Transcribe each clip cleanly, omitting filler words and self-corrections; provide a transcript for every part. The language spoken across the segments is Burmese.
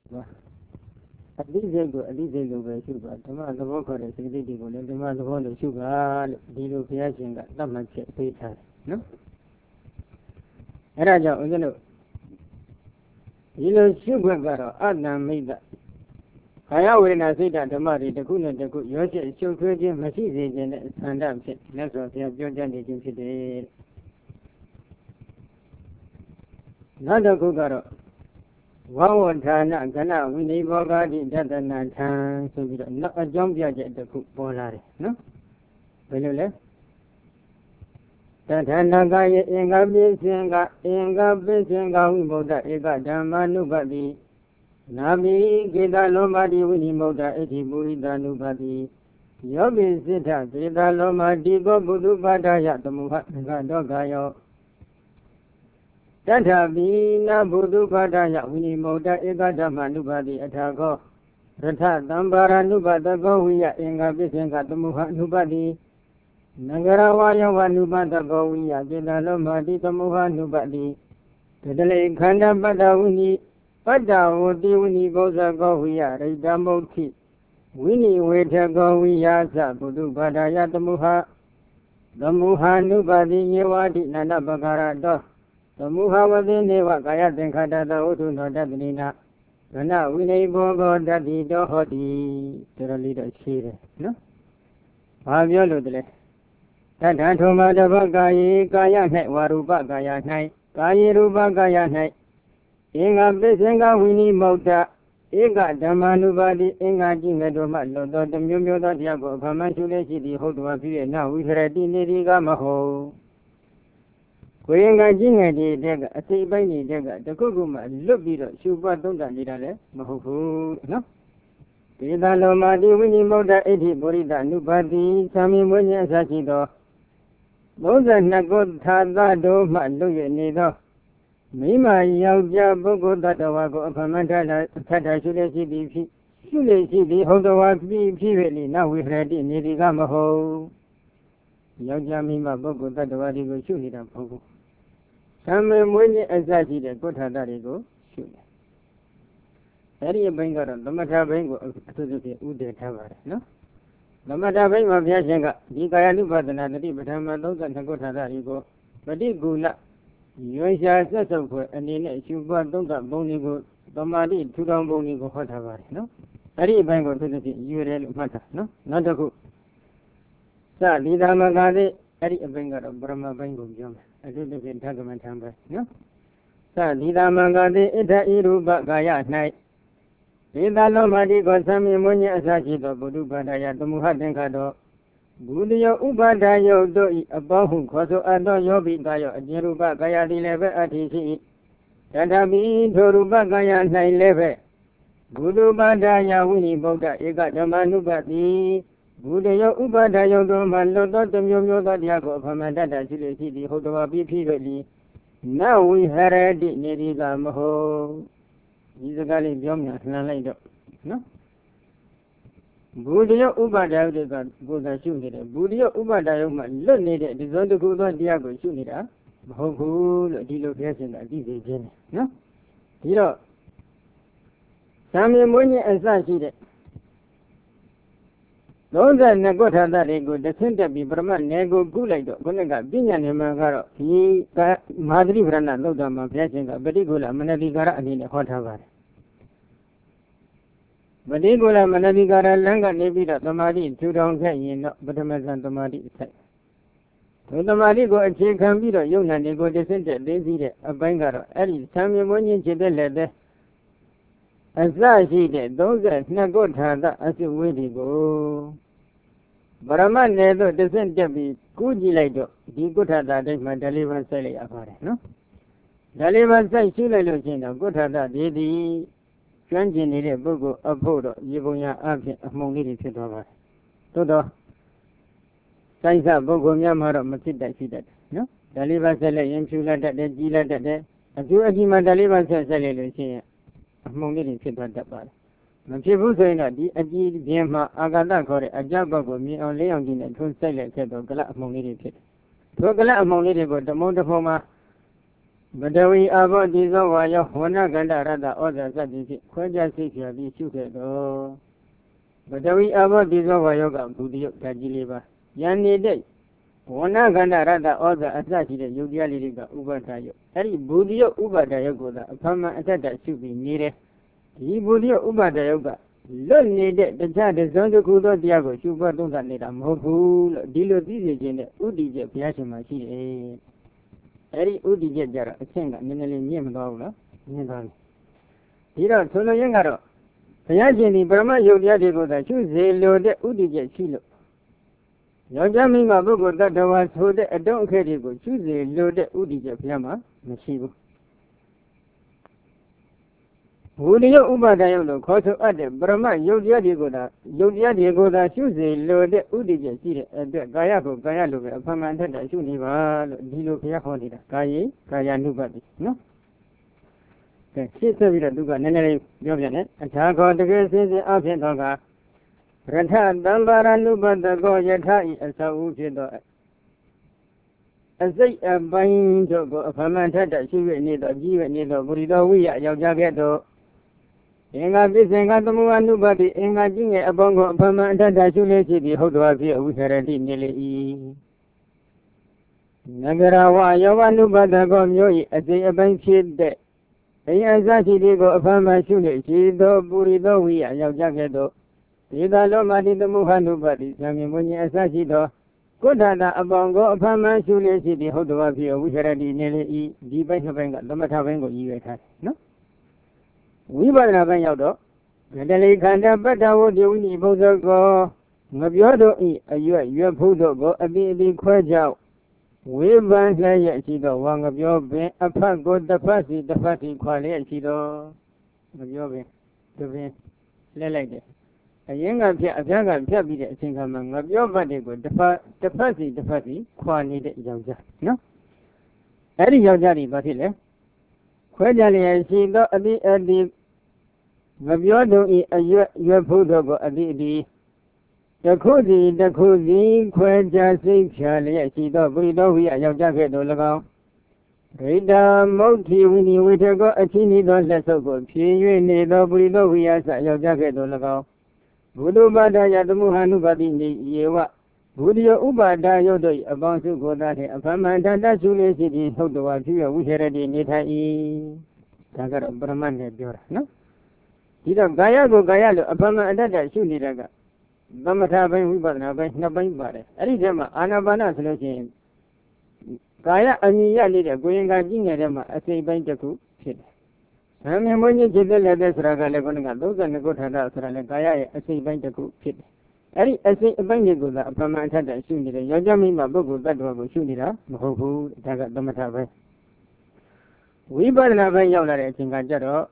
အတိစိတ်ကိုအတိစိတ်လိုပဲရှုပါဓမ္မသဘောခေါ်တဲ့စိတ်တွေကိုလည်းဓမ္မသဘောလိုရှုပါလို့ဒီလိုဘုရားရှင်ကသတ်မှတ်ချက်ပေးထားတယ်နော်အဲ့ဒါကြောင့်ဦးဇင်းတို့ဒီလိုရှုခွင့်ကတော့အတ္တမိတ်ခန္ဓာဝေဒနာစိတ်ဓမ္မတွေတစ်ခုနဲ့တစ်ခုရောရှက်ရှုပ်ထွေးခြင်းမရှိစေခြင်းနဲ့ဆန္ဒဖြစ်လက်စွာဘုရားပြောကြားနေခြင်းဖြစ်တယ်နောက်တစ်ခုကတော့ဝဝဌာနကဏဝိနိဘောဂတိတတနာထံဆိုပြီးတော့နောက်အကြောင်းပြချက်တစ်ခုပေါ်လာတယ်နော်ဘယ်လိုလဲတထနာကယေအင်္ဂပိစင်ကအင်္ဂပိစင်ကဝိမုဒ္ဒဧကဓမ္မနုပတိနာမိကေတလောမတိဝိနိမုဒ္ဒဣတိပုရိသနုပတိယောပိစိထကေတလောမတိကောပုထုပါဒယတမုဟငါတော့ကယောတထပိနဘုသူပါဒယဝိနိမုဒ္ဒဧကဓမ္မနုပတိအထာခောရထသံပါရနုပတကောဝိယအင်္ဂပိစင်ကတမုဟနုပတိနဂရဝါယဝနုပတကောဝိယကေတလောမတိတမုဟနုပတိတတလေခန္ဓာပတ္တဝိနိပတ္တဝတိဝိနိဘောဇကောဝိယရိတမုဋ္ဌိဝိနိဝေထကောဝိယသဘုသူဘာဒယတမုဟနုပတိယေဝတိနန္ဒပကာရတောသမုဟဝတိနေဝကာယသင်္ခါတသဝုထုနောတတနိနာကနဝိနိဘောဂောတတိတောဟောတိတော်တော်လေးတော့ရှိတယ်နော်ဘာပြောလို့တလဲတထထုံမတဘကာယေကာယ၌ဝရူပကာယ၌ကာယေရူပကာယ၌အင်္ဂပိစင်္ဂဝိနိမုဒ္ဒဧကဓမ္မနုပါတိအင်္ဂါကြီးငယ်တို့မှလွတ်သောတမျိုးမျိုးသောတရားကိုအဖမှန်ရှုလျက်ရှိသည်ဟုတ်တော်ဖြစ်၍နဝိဟရတိနေဒီကမဟုတ်ကိုယ်ရင်ကကြီးငယ်တွေတဲ့ကအစိပ်ပိုင်းတွေတဲ့ကတခုခုမှလွတ်ပြီးတော့ရှုပွားသုံးသပ်နေတာလည်းမဟုတ်ဘူးနော်ဒေသလောမတိဝိနိမုဒ္ဒဣတိပုရိသနုပါတိသာမီမွေးခြင်းအစရှိသော32ခုသာသတို့မှလွတ်၍နေသောမိမယောက်ျားပုဂ္ဂိုလ်တ attva ကိုအဖမှန်ထထရှုလျက်ရှိသည်ဖြစ်ရှုလျက်ရှိသည်ဟုတ်တော်ဖြစ်၍လေနဝိဟရတိနေဒီကမဟုတ်ယောက်ျားမိမပုဂ္ဂိုလ်တ attva တွေကိုရှုနေတာမဟုတ်ဘူးသံမေမွေးခြင်းအစရှိတဲ့ကုဋ္ဌာတတွေကိုရှုတယ်အဲ့ဒီအပိုင်းကတော့သမထဘိန်းကိုအထူးသဖြင့်ဥတည်ထားပါတယ်နော်သမထဘိန်းမှာဘုရားရှင်ကဒီကာယ ानु ပါဒနာတတိပဋ္ဌာန်32ကုဋ္ဌာတတွေကိုပฏิကူလရွေရှာဆက်ဆုပ်ခွဲအနေနဲ့ရှုပွားသုံးသပ်ပုံတွေကိုသမာဓိထူထောင်ပုံတွေကိုဟောထားပါတယ်နော်အဲ့ဒီအပိုင်းကိုသူတို့ဖြင့်ယူရဲလို့မှတ်တာနော်နောက်တစ်ခုသတိသမဂ္ဂတိအဲ့ဒီအပိုင်းကတော့ပရမပိုင်းကိုပြောမယ်အတုတဖြင့်ဓကမထံပဲနော်သတိသမဂ္ဂတိဣဒ္ဓဣရူပကာယ၌ဒေသလောမတိကိုသံမြမွညအစရှိသောဘုဒ္ဓဘာသာယသမုဟသင်္ခါတောဘုဒ္ဓယောဥပါဒယုတ်တို့ဤအပေါင်းဟုခေါ်ဆိုအပ်သောယောဘိကာယောအကျဉ်ရူပကာယသည်လည်းပဲအဋ္ဌိရှိ၏တထပိထိုရူပကာယ၌လည်းပဲဘုဒ္ဓဘာသာယဝိနိဗုဒ္ဓဧကဓမ္မနုပတိဘုဒ္ဓယောဥပါဒယုတ်တို့မှလွတ်သောတမျိုးမျိုးသောတရားကိုအဖမှန်တတ်ရှိလေရှိသည်ဟုတ်တော်ပြီးဖြစ်၍လီနဝိဟရတိနေဒီကမဟုတ်ဒီစကားလေးပြောမြလှန်လိုက်တော့နော်ဘုဒ္ဓယောဥပါဒယုတ်ကကိုယ်သာရှုနေတယ်ဘုဒ္ဓယောဥပါဒယုတ်မှလွတ်နေတဲ့ဒီစုံတစ်ခုသောတရားကိုရှုနေတာမဟုတ်ဘူးလို့ဒီလိုပြောရှင်တာအတိအကျခြင်းတယ်နော်ဒီတော့သံမြင်မွေးခြင်းအစရှိတဲ့32ကုဋ္ဌာတတွေကိုတဆင့်တက်ပြီးပရမတ်နယ်ကိုကုလိုက်တော့ခုနကပညာဉာဏ်မှာကတော့ဒီမဟာသတိပဋ္ဌာန်သုတ်တံမှာဘုရားရှင်ကပฏิကူလမနတိကာရအနေနဲ့ဟောထားပါတယ်ပฏิကူလမနတိကာရလမ်းကနေပြီးတော့သမာဓိထူထောင်ခဲ့ရင်တော့ပထမဇန်သမာဓိအဆိုင်ဒီသမာဓိကိုအခြေခံပြီးတော့ယုံနာတွေကိုတဆင့်တက်သိသိတဲ့အပိုင်းကတော့အဲ့ဒီသံမြင်မွေးခြင်းဖြစ်တဲ့လက်တဲ့အစရှိတဲ့32ကုဋ္ဌာတအစုဝေးတွေကိုဗရမတ်နယ်သို့တဆင့်တက်ပြီးကူးကြည့်လိုက်တော့ဒီကုဋ္ဌာတတိုင်းမှာဓလေဘစိုက်လိုက်ရပါတယ်နော်ဓလေဘစိုက်ရှုလိုက်လို့ရှိရင်တော့ကုဋ္ဌာတဒီကျွမ်းကျင်နေတဲ့ပုဂ္ဂိုလ်အဖို့တော့ရေပုံရအဖြစ်အမှုန်လေးတွေဖြစ်သွားပါတယ်သို့တော့စိုက်စပုဂ္ဂိုလ်များမှာတော့မဖြစ်တတ်ရှိတတ်တယ်နော်ဓလေဘစိုက်လိုက်ရင်ဖြူလက်တတ်တယ်ကြီးလက်တတ်တယ်အကျိုးအကြီးမှဓလေဘစိုက်လိုက်လို့ရှိရင်အမှုန်လေးတွေဖြစ်သွားတတ်ပါတယ်မဖြစ်ဘူးဆိုရင်တော့ဒီအကြည့်ပြင်းမှာအာဂတခေါ်တဲ့အကြဘက်ကိုမြင်အောင်လင်းအောင်ကြည့်နေထွန်းစိုက်လိုက်ခဲ့တော့ကလအမှုန်လေးတွေဖြစ်တယ်ထိုကလအမှုန်လေးတွေကိုတမုံတစ်ဖုံမှာ Badawi Abadi Zawaya, Wanaganda Rada, other Zadiki, Kwaja Siki, the Shukedo. Badawi Abadi Zawayoga, Budio, Tajiliba, Yani Day. Wanaganda Rada, other Asashi, Yudialiga, Ubatayo. Any Budio Ubadayoga, Pama Atata should be needed. He Budio Ubadayoga. Learn needed the child is on the Kudo Diago, Shuba don't need a mobile, Dilo Dizzy, Udi, Piashima, she. Eri Udi Jara, a singer, Minelli Yemdogla, Yendon. Tira Solo Yangaro. Payajini Brahma Yogiadigo, the Tuesday, Lord Udi Chilo. Yogami Mabugo, that was who the don't carry go, Tuesday, Lord Udi Piama, Mashigo. Udio Uba Dialo, Koto Ade, Brahma Yogiadigo, Yogiadigo, Tuesday, Lord Udi and Gayako, Gayalo, Pamanta, Shuniva, Dilo Piaconida, Kaya Nubadi, no? The sister with a Duga Nene, Jovianet, and Tago the girls is the Apiantoga. Renta, Dambara Nuba, the Goyatai, and Sauchido. As they are buying to go, Pamanta, she will need a Giva, need a Burido, we are Yogageto. Inga Bisenga the Muanubadi, Inga Jing a bongo, Pamanta, Shulesi, the Hodwavia, we had a nearly. Nagarawa, Yovanuba, the Gomyo, as they are buying shit there. Ayazashi Digo, Pama Shule, Shido, Burido, we are Yogageto. Ida Lomadi the Muhanubadi, Samimuni Asashi. Kodana Abongo, Pama Shule, the Hodwavia, we had a nearly Dibanga, the Matavango, you had, no? We were not Yado. The Kanda Bata, the Winnie Bozo go. Nabiodo, you Pudo go, a big quaja. We went like Chido, one of your bay, a part go the party, quality Chido. Of your bay, the bay, like that. A younger Piabi, think among of your body go, the party, quality Yoga. No? Eddie Yogari, but he left. Quajali, she got a bit at the Gabiodo, your Pudo, a bit. The cozy, Quaja, Sing, Charlie, she got Brido, we are your jacket, Olago. Rida, Moti, Winnie, we go a teeny don't let so good. She need a Brido, we are your jacket, Olago. Budu Bada Yadamuhanu Badini, Yewa. Budio Uba Dayodo, about to go that a permanent Shule City, Hodo, we had a Nitai. Tagar Brahman, no? Either Gayago Gayalo, upon another Shunidaga. Bamata, we but nothing but it. Arizema, Anabana solution. Gaya, and Yali, going at Jingadema, as a banjaku, shit. Some ammonia did the letters Raga, those and the good Hadas, Gaya, as a banjaku, shit. Ari, as a banjago, upon my tata, Shunida, Yajami, Mabugu, that was Shunida, Mahoku, Taga, Bamata. We but never yell at it in Gajaro.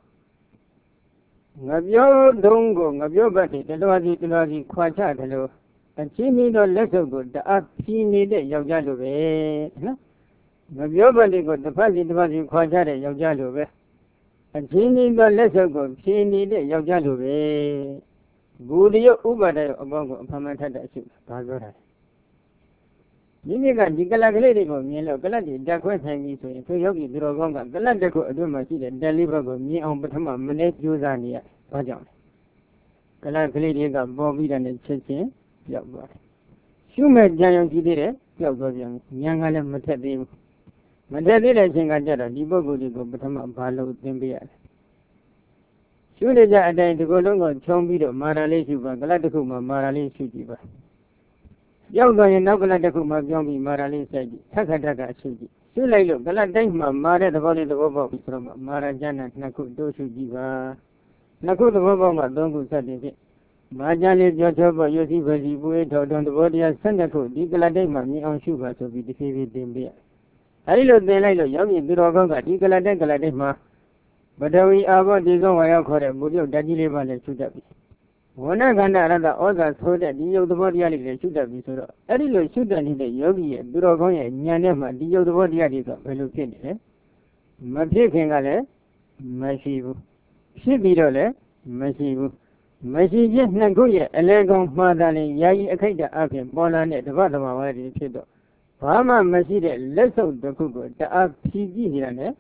Ngabyo dongo, ngabyo bati, telazi, kwacha, telo. And she need a lesser good, the up she needed Yajalube. Ngabyo bati got the party, kwacha, Yajalube. And she need a lesser good, she needed Yajalube. Budio Ubada, Obongo, Pamata, Pagora. Yiniga, Digalagrigo, Milo, Galadi, Dakwa, Tangi, so Yogi, Drogonga, Galadaco, Adumasi, deliver me on Batama, Manet, Yuzania, Pajan. Galagriga, Bobby and the Chechen, Yabba. Shumer Giant did it, Yabba, young Alan Matadi. Matadi, Singajara, Dibogo, Batama, Palo, Zimbia. Should it die to go long on Chombido, Marale, Galadacuma, Marale, Shujiba. Yoga and Nagalakuma, Yombi, Marali said, Takataka, Suji. Sulayo, Galadama, Mara, the body of the Bobo from Marajana, Naku, Doshu Jiva. Naku, the Bobo, Dongu said it. Majali, Jojoba, Yosi, Vazibu, on the body of Sandaku, Digaladema, me on sugar to be defeated in beer. I look the Lilo, Yogi, Durogonga, Digaladema. But we are what is on my alcohol, Budio, Dajiliva, and Sudabi. One I can another other so that the body should have been so. Every should have been the Yogi, Durogoya, Yanema, the body Adiga, Mapikingale, Mashivu. Shibidole, Mashivu. Mashiji Naguya, a leg on Madani, Yai Akita Akim, Bolan at the bottom of the Chido. Pama Mashide, less of the Kugo, the up PG,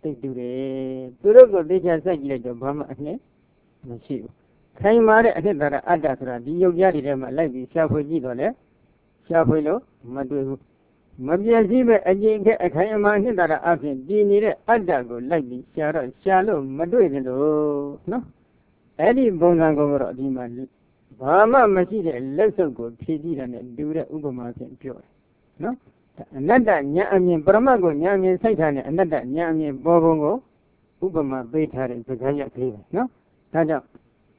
သိတူတယ်သူတို့ကိုသိချစိုက်ကြည့်လိုက်တော့ဘာမှအနှစ်မရှိဘူးခိုင်မာတဲ့အနှစ်သာရအတ္တဆိုတာဒီယုတ်ကြားတွေထဲမှာလိုက်ပြီးရှာဖွေကြည့်တော့လေရှာဖွေလို့မတွေ့ဘူးမပြည့်စည်ပဲအကျင့်ကအခိုင်အမာအနှစ်သာရအဖြစ်တည်နေတဲ့အတ္တကိုလိုက်ပြီးရှာတော့ရှာလို့မတွေ့တယ်လို့နော်အဲ့ဒီပုံစံကိုတော့ဒီမှာဘာမှမရှိတဲ့လက်စုပ်ကိုဖြည့်ကြည့်တာနဲ့တူတဲ့ဥပမာဖြင့်ပြောတယ်နော်အနတ္တဉာဏ်အမြင်ပရမတ်ကိုဉာဏ်အမြင်စိတ်ထားတဲ့အနတ္တဉာဏ်အမြင်ပေါ်ပုံကိုဥပမာပေးထားတဲ့စကားရကလေးပဲနော်ဒါကြောင့်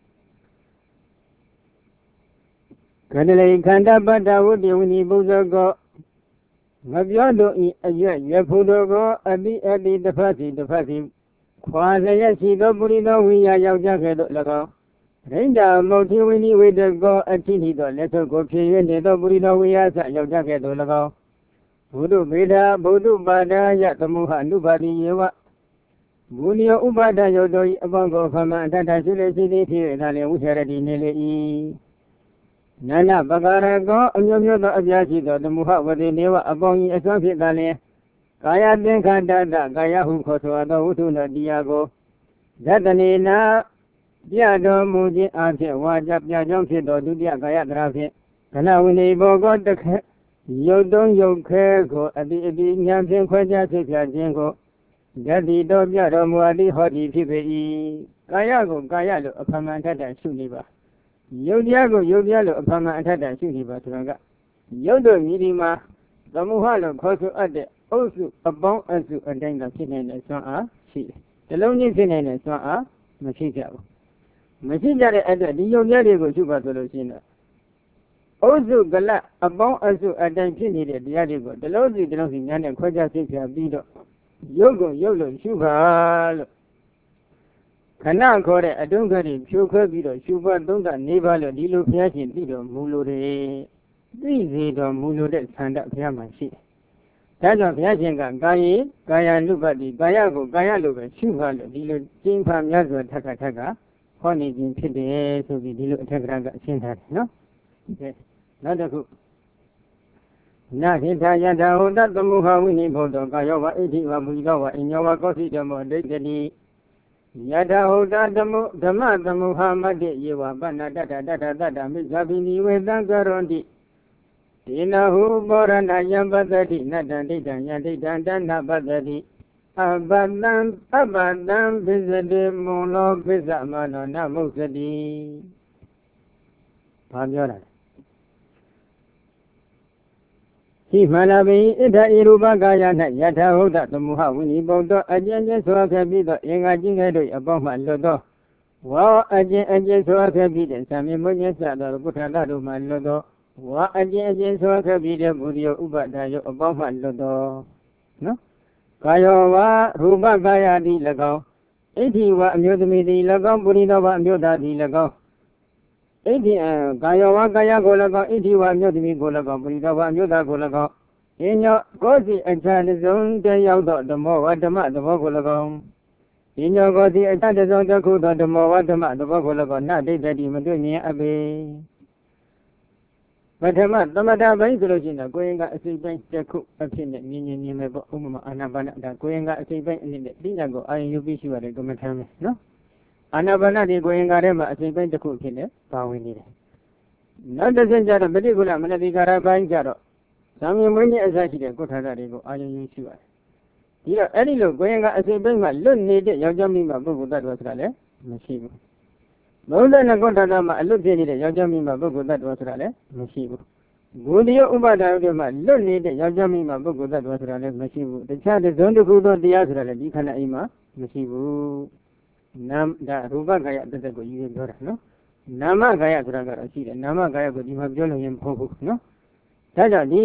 ကန္တလေခန္ဓာပတ္တဝတ္တိဝိနိပုဇ္ဇကောမပြောတို့ဤအရွက်ရဖို့တို့ကိုအတိအတိတစ်ဖက်စီခွာလျက်ရှိသောပုရိသောဝိညာယောက်ျားကဲ့သို့၎င်းရိန္ဒာမုတ်တိဝိနိဝိတကောအတိနိသောလက်ဆုပ်ကိုဖြည့်၍နေသောပုရိသောဝိယာသယောက်ျားကဲ့သို့၎င်းဘုဒ္ဓဗေဒဘုဒ္ဓပါဒယသမုဟအနုပါတိယေဝဘုနိယဥပါဒယောတောဤအပေါင်းကိုခမအတ္တရှိလေရှိသည်ဖြစ်၍သာလျှင်ဝိဟရတိနေလေ၏နာနာပကာရကောအမျိုးမျိုးသောအပြားရှိသောသမုဟဝတိနေဝအပေါင်းဤအစွမ်းဖြစ်သာလျှင်ကာယသင်္ခါတတကာယဟုခေါ်ဆိုသောဝိသုဏတရားကိုဇတနေနာပြတော်မူခြင်းအဖြစ်ဝါကြပြကြောင်းဖြစ်သောဒုတိယကာယတရာဖြင့်ခဏဝိနေဘောကောတခဲရုပ်တုံးရုပ်ခဲကိုအတိအတိဉာဏ်ဖြင့်ခွဲခြားသိဖြာခြင်းကိုဓာတိတော်ပြတော်မူအပ်သည်ဟောသည်ဖြစ်ပေ၏ကာယကိုကာယလို့အဖမှန်ထက်တာရှုနေပါရုပ်တရားကိုရုပ်တရားလို့အဖမှန်အထက်တာရှုနေပါဆိုတာကရုပ်တို့မြည်ဒီမှာသမုဟလို့ခေါ်ဆိုအပ်တဲ့အုပ်စုအပေါင်းအစုအတိုင်းသာဖြစ်နေတဲ့စွမ်းအားရှိတယ်။ဒီလုံးကြီးဖြစ်နေတဲ့စွမ်းအားမရှိကြဘူး။မရှိကြတဲ့အတွက်ဒီရုပ်တရားတွေကိုရှုပါဆိုလို့ရှိရင်အုပ်စုကလအပေါင်းအစုအတိုင်းဖြစ်နေတဲ့တရားတွေကိုဒီလုံးစီညာနဲ့ခွဲခြားသိဖြာပြီးတော့ရုပ်ကိုရုပ်လို့ရှုပါလို့ခဏခေါ်တဲ့အတွင်းကလေးဖြိုခွဲပြီးတော့ရှုပါသုံးတာနေပါလို့ဒီလိုဘုရားရှင်သိတော်မူလို့တယ်သိစေတော်မူလို့တဲ့ဆန္ဒဘုရားမှာရှိတယ်ဒါကြောင့်ဘုရားရှင်ကကာယ ानु ပတိကာယကိုကာယလိုပဲရှုပါလို့ဒီလိုကျင့်ဖန်များစွာထက်ကဟောနေခြင်းဖြစ်တယ်ဆိုပြီးဒီလိုအထက်ကကအရှင်းထားတယ်နော်ကဲနောက်တစ်ခုနာဟိထာယထာဟောတသမုဟဝိနိဘောတောကာယောဝဣတိဝမူသောဝအညောဝကောစီတမောဒိဋ္ဌတိယထာဟောတဓမ္မသမုဟမတ္တိယေဝပဏ္ဏတတတတမိစ္ဆာပိနိဝေသံကရောတိဒေနဟုဘောရဏယံပတ္တိနတ္တံဒိဋ္ဌံယံဒိဋ္ဌံတဏပတ္တိအဘတံပစ္စတိမုံလောပစ္စမနောနမုစ္စတိဘာပြောတာလဲရှိမှလာပြီဣဒ္ဓဣရူပကာယ၌ယထာဟုတ်တသမုဟဝိနိပုံသောအကျဉ်းချင်းဆိုခဲ့ပြီးသောအင်္ဂါချင်းကဲ့သို့အပေါင်းမှလွတ်သောဝါအကျဉ်းဆိုခဲ့ပြီးတဲ့သံမြင့်မွညစသောကုဋ္ဌာတတို့မှလွတ်သောဝါအကျဉ်းဆိုခဲ့ပြီးတဲ့ဘုဒ္ဓယောဥပဒါယောအပေါင်းမှလွတ်သောနော်ကာယောဝါရူပကာယတိ၎င်းဣဋ္ဌိဝါအမျိုးသမီးတိ၎င်းပုရိသောဝါအမျိုးသားတိ၎င်းဣဋ္ဌိကာယောဝါကာယကို၎င်းဣဋ္ဌိဝါအမျိုးသမီးကို၎င်းပုရိသောဝါအမျိုးသားကို၎င်းအင်းညောကိုစီအခြားတစ်စုံတည်းရောက်သောဓမ္မောဝဓမ္မသဘောကို၎င်းအင်းညောကိုစီအခြားတစ်စုံတစ်ခုသောဓမ္မောဝဓမ္မသဘောကို၎င်းနဒိဋ္ဌတိမတွေ့မြင်အပေပထမသမထပိုင်းဆိုလို့ရှိရင်ကိုယ်ရင်ကအစိပ်ပိုင်းတစ်ခုအဖြစ်နဲ့မြင်မယ်ပေါ့ဥပမာအာနာပါနဒါကိုယ်ရင်ကအစိပ်ပိုင်းအနည်းနဲ့သိညာကိုအာရုံယူပြီးရှိရတယ်ကမ္မထာမယ်နော်အာနာပါနဒီကိုယ်ရင်ကထဲမှာအစိပ်ပိုင်းတစ်ခုအဖြစ်နဲ့ပါဝင်နေတယ်နောက်တစ်ဆင့်ကျတော့ပဋိက္ခဏမနတိကာရပိုင်းကျတော့သံမြင်မွေးခြင်းအစရှိတဲ့ကုဋ္ဌာတတွေကိုအာရုံယူရှိရတယ်ဒီတော့အဲ့ဒီလိုကိုယ်ရင်ကအစိပ်ပိုင်းမှာလွတ်နေတဲ့ယောက်ျားမိန်းမပုဂ္ဂိုလ်တ attva ဆိုတာလည်းမရှိဘူးဘုဒ္ဓနဲ့ကုဋ္ဌာတမှာအလွတ်ဖြစ်နေတဲ့ယောက်ျားမိန်းမပုဂ္ဂိုလ်တ attva ဆိုတာလည်းမရှိဘူးဘုဒ္ဓယောဥပါဒယတွေမှာလွတ်နေတဲ့ယောက်ျားမိန်းမပုဂ္ဂိုလ်တ attva ဆိုတာလည်းမရှိဘူးတခြားတစ်စုံတစ်ခုသောတရားဆိုတာလည်းဒီခန္ဓာအိမ်မှာမရှိဘူးနာမ်ဒါရူပကာယတသက်ကိုယူရပြောတာနော်နာမကာယဆိုတာကတော့ရှိတယ်နာမကာယကိုဒီမှာပြောလို့ရင်မဟုတ်ဘူးနော်ဒါကြောင့်ဒီ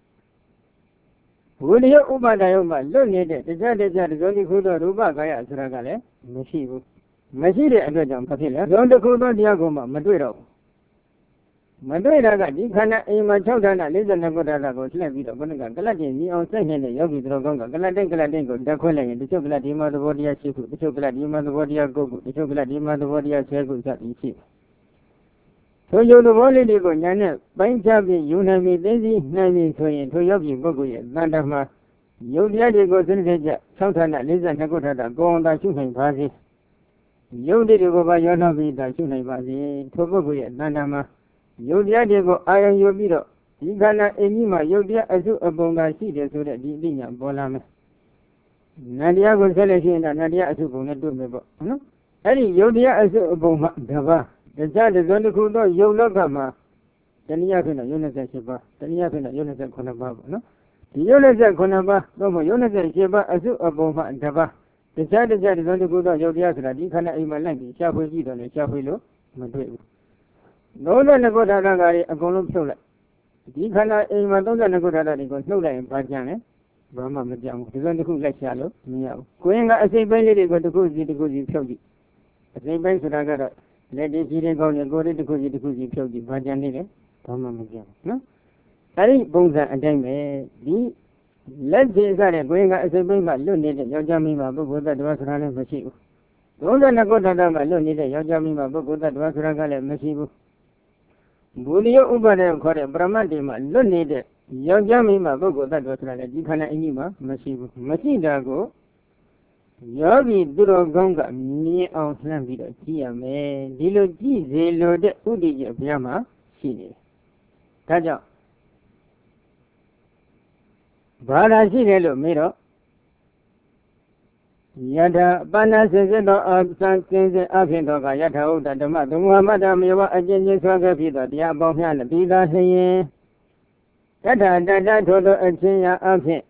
ဘုဒ္ဓယောဥပါဒယမှာလွတ်နေတဲ့တခြားတစ်စုံတစ်ခုသောရူပကာယဆိုတာကလည်းမရှိဘူးမရှိတဲ့အတွက်ကြောင့်ဘာဖြစ်လဲဇုံတစ်ခုသောတရားကိုမှမတွေ့တော့ဘူးမတွေ့တာကဒီခန္ဓာအိမ်မှာ6ဌာန42ခုဌာနကိုလှည့်ပြီးတော့ဘုန်းကကလတ်တင်မြင်အောင်စိတ်နေတဲ့ယောဂီတော်ကောင်းကကလတ်တင်ကိုတက်ခွဲလိုက်ရင်တချို့ကလတ်ဒီမှာသဘောတရားရှိခုတချို့ကလတ်ဒီမှာသဘောတရား9ခုတချို့ကလတ်ဒီမှာသဘောတရား10ခုစသည်ရှိထိုယုံသဘောလေးတွေကိုညာနဲ့ပိုင်းခြားပြီးယူနိုင်ပြီးသိသိနိုင်ပြီးဆိုရင်ထိုယောဂီပုဂ္ဂိုလ်ရဲ့တဏ္ဍာမှာယုတ်တရားတွေကိုစနစ်တကျ6ဌာန42ခုဌာနကိုယ်အောင်သာရှုနိုင်ပါစေယုတ်တွေကိုပါရောနှောပြီးသာရှုနိုင်ပါစေထိုပုဂ္ဂိုလ်ရဲ့တဏ္ဍာမှာယုတ်တရားတွေကိုအာရုံယူပြီးတော့ဒီခန္ဓာအင်းကြီးမှာယုတ်တရားအစုအပုံသာရှိတယ်ဆိုတဲ့ဒီအသိဉာဏ်ပေါ်လာမယ်နန္တရားကိုဆက်လက်ရှိရင်နန္တရားအစုပုံနဲ့တွေ့မယ်ပေါ့နော်အဲ့ဒီယုတ်တရားအစုအပုံမှာတပါးတခြားတစ်စုံတစ်ခုသောယုတ်လောကမှာတဏှာဖြစ်တော့ယုတ်28ပါးတဏှာဖြစ်တော့ယုတ်29ပါးပေါ့နော်ဒီယုတ်29ပါးတော့မယုတ်28ပါးအစုအပုံမှာတပါးတခြားတစ်စုံတစ်ခုသောယုတ်တရားဆိုတာဒီခန္ဓာအိမ်မှာလိုက်ပြီးရှားဖွေကြည့်တော့လည်းရှားဖွေလို့မတွေ့ဘူး32ခုဌာနကတွေအကုန်လုံးဖြုတ်လိုက်ဒီခန္ဓာအိမ်မှာ32ခုဌာနတွေကိုနှုတ်လိုက်ရင်ဘာကြံလဲဘာမှမပြောင်းဘူးဒီလိုတစ်ခုလိုက်ရှာလို့မရဘူးကိုရင်ကအစိပ်ပိုင်းလေးတွေကိုတစ်ခုစီဖြုတ်ကြည့်အစိပ်ပိုင်းဆိုတာကတော့လက်တွေကြီးတဲ့ကောင်းတဲ့ကိုယ်လေးတစ်ခုစီဖြုတ်ကြည့်ဘာကြံနေလဲဘာမှမပြောင်းဘူးနော်အဲဒီပုံစံအတိုင်းပဲဒီလက်စီစတဲ့ကိုရင်ကအစိပ်ပိုင်းမှာလွတ်နေတဲ့ယောက်ျားမိန်းမပုဂ္ဂိုလ်သတ္တဝါဆိုတာလည်းမရှိဘူး32ခုဌာနမှာလွတ်နေတဲ့ယောက်ျားမိန်းမပုဂ္ဂိုလ်သတ္တဝါဆိုတာကလည်းမရှိဘူးဘူရိယဥပါဒေခေါ်တဲ့ပရမတ်တွေမှာလွတ်နေတဲ့ယောက်ျားမိန်းမပုဂ္ဂိုလ်သတ္တဝါဆိုတာလည်းဒီခန္ဓာအင်းကြီးမှာမရှိဘူးမရှိတာကိုယောဂီသူတော်ကောင်းကမြင်အောင်လှမ်းပြီးတော့ကြည့်ရမယ်ဒီလိုကြည့်စေလို့တဲ့ဥဒိယဘုရားမှာရှိနေတယ်ဒါကြောင့်ဘာသာရှိတယ်လို့မေးတော့ယထာပါဏစေစေသောအသံစင်စေအဖြစ်သောကယထာဥဒ္ဒဓမ္မသမုဟမတ္တမေဝအကျဉ်းချင်းဆွဲခဲ့ဖြစ်သောတရားပေါင်းများနဲ့ပြီးသားလျင်တထတတထိုသောအချင်းရာအဖြစ်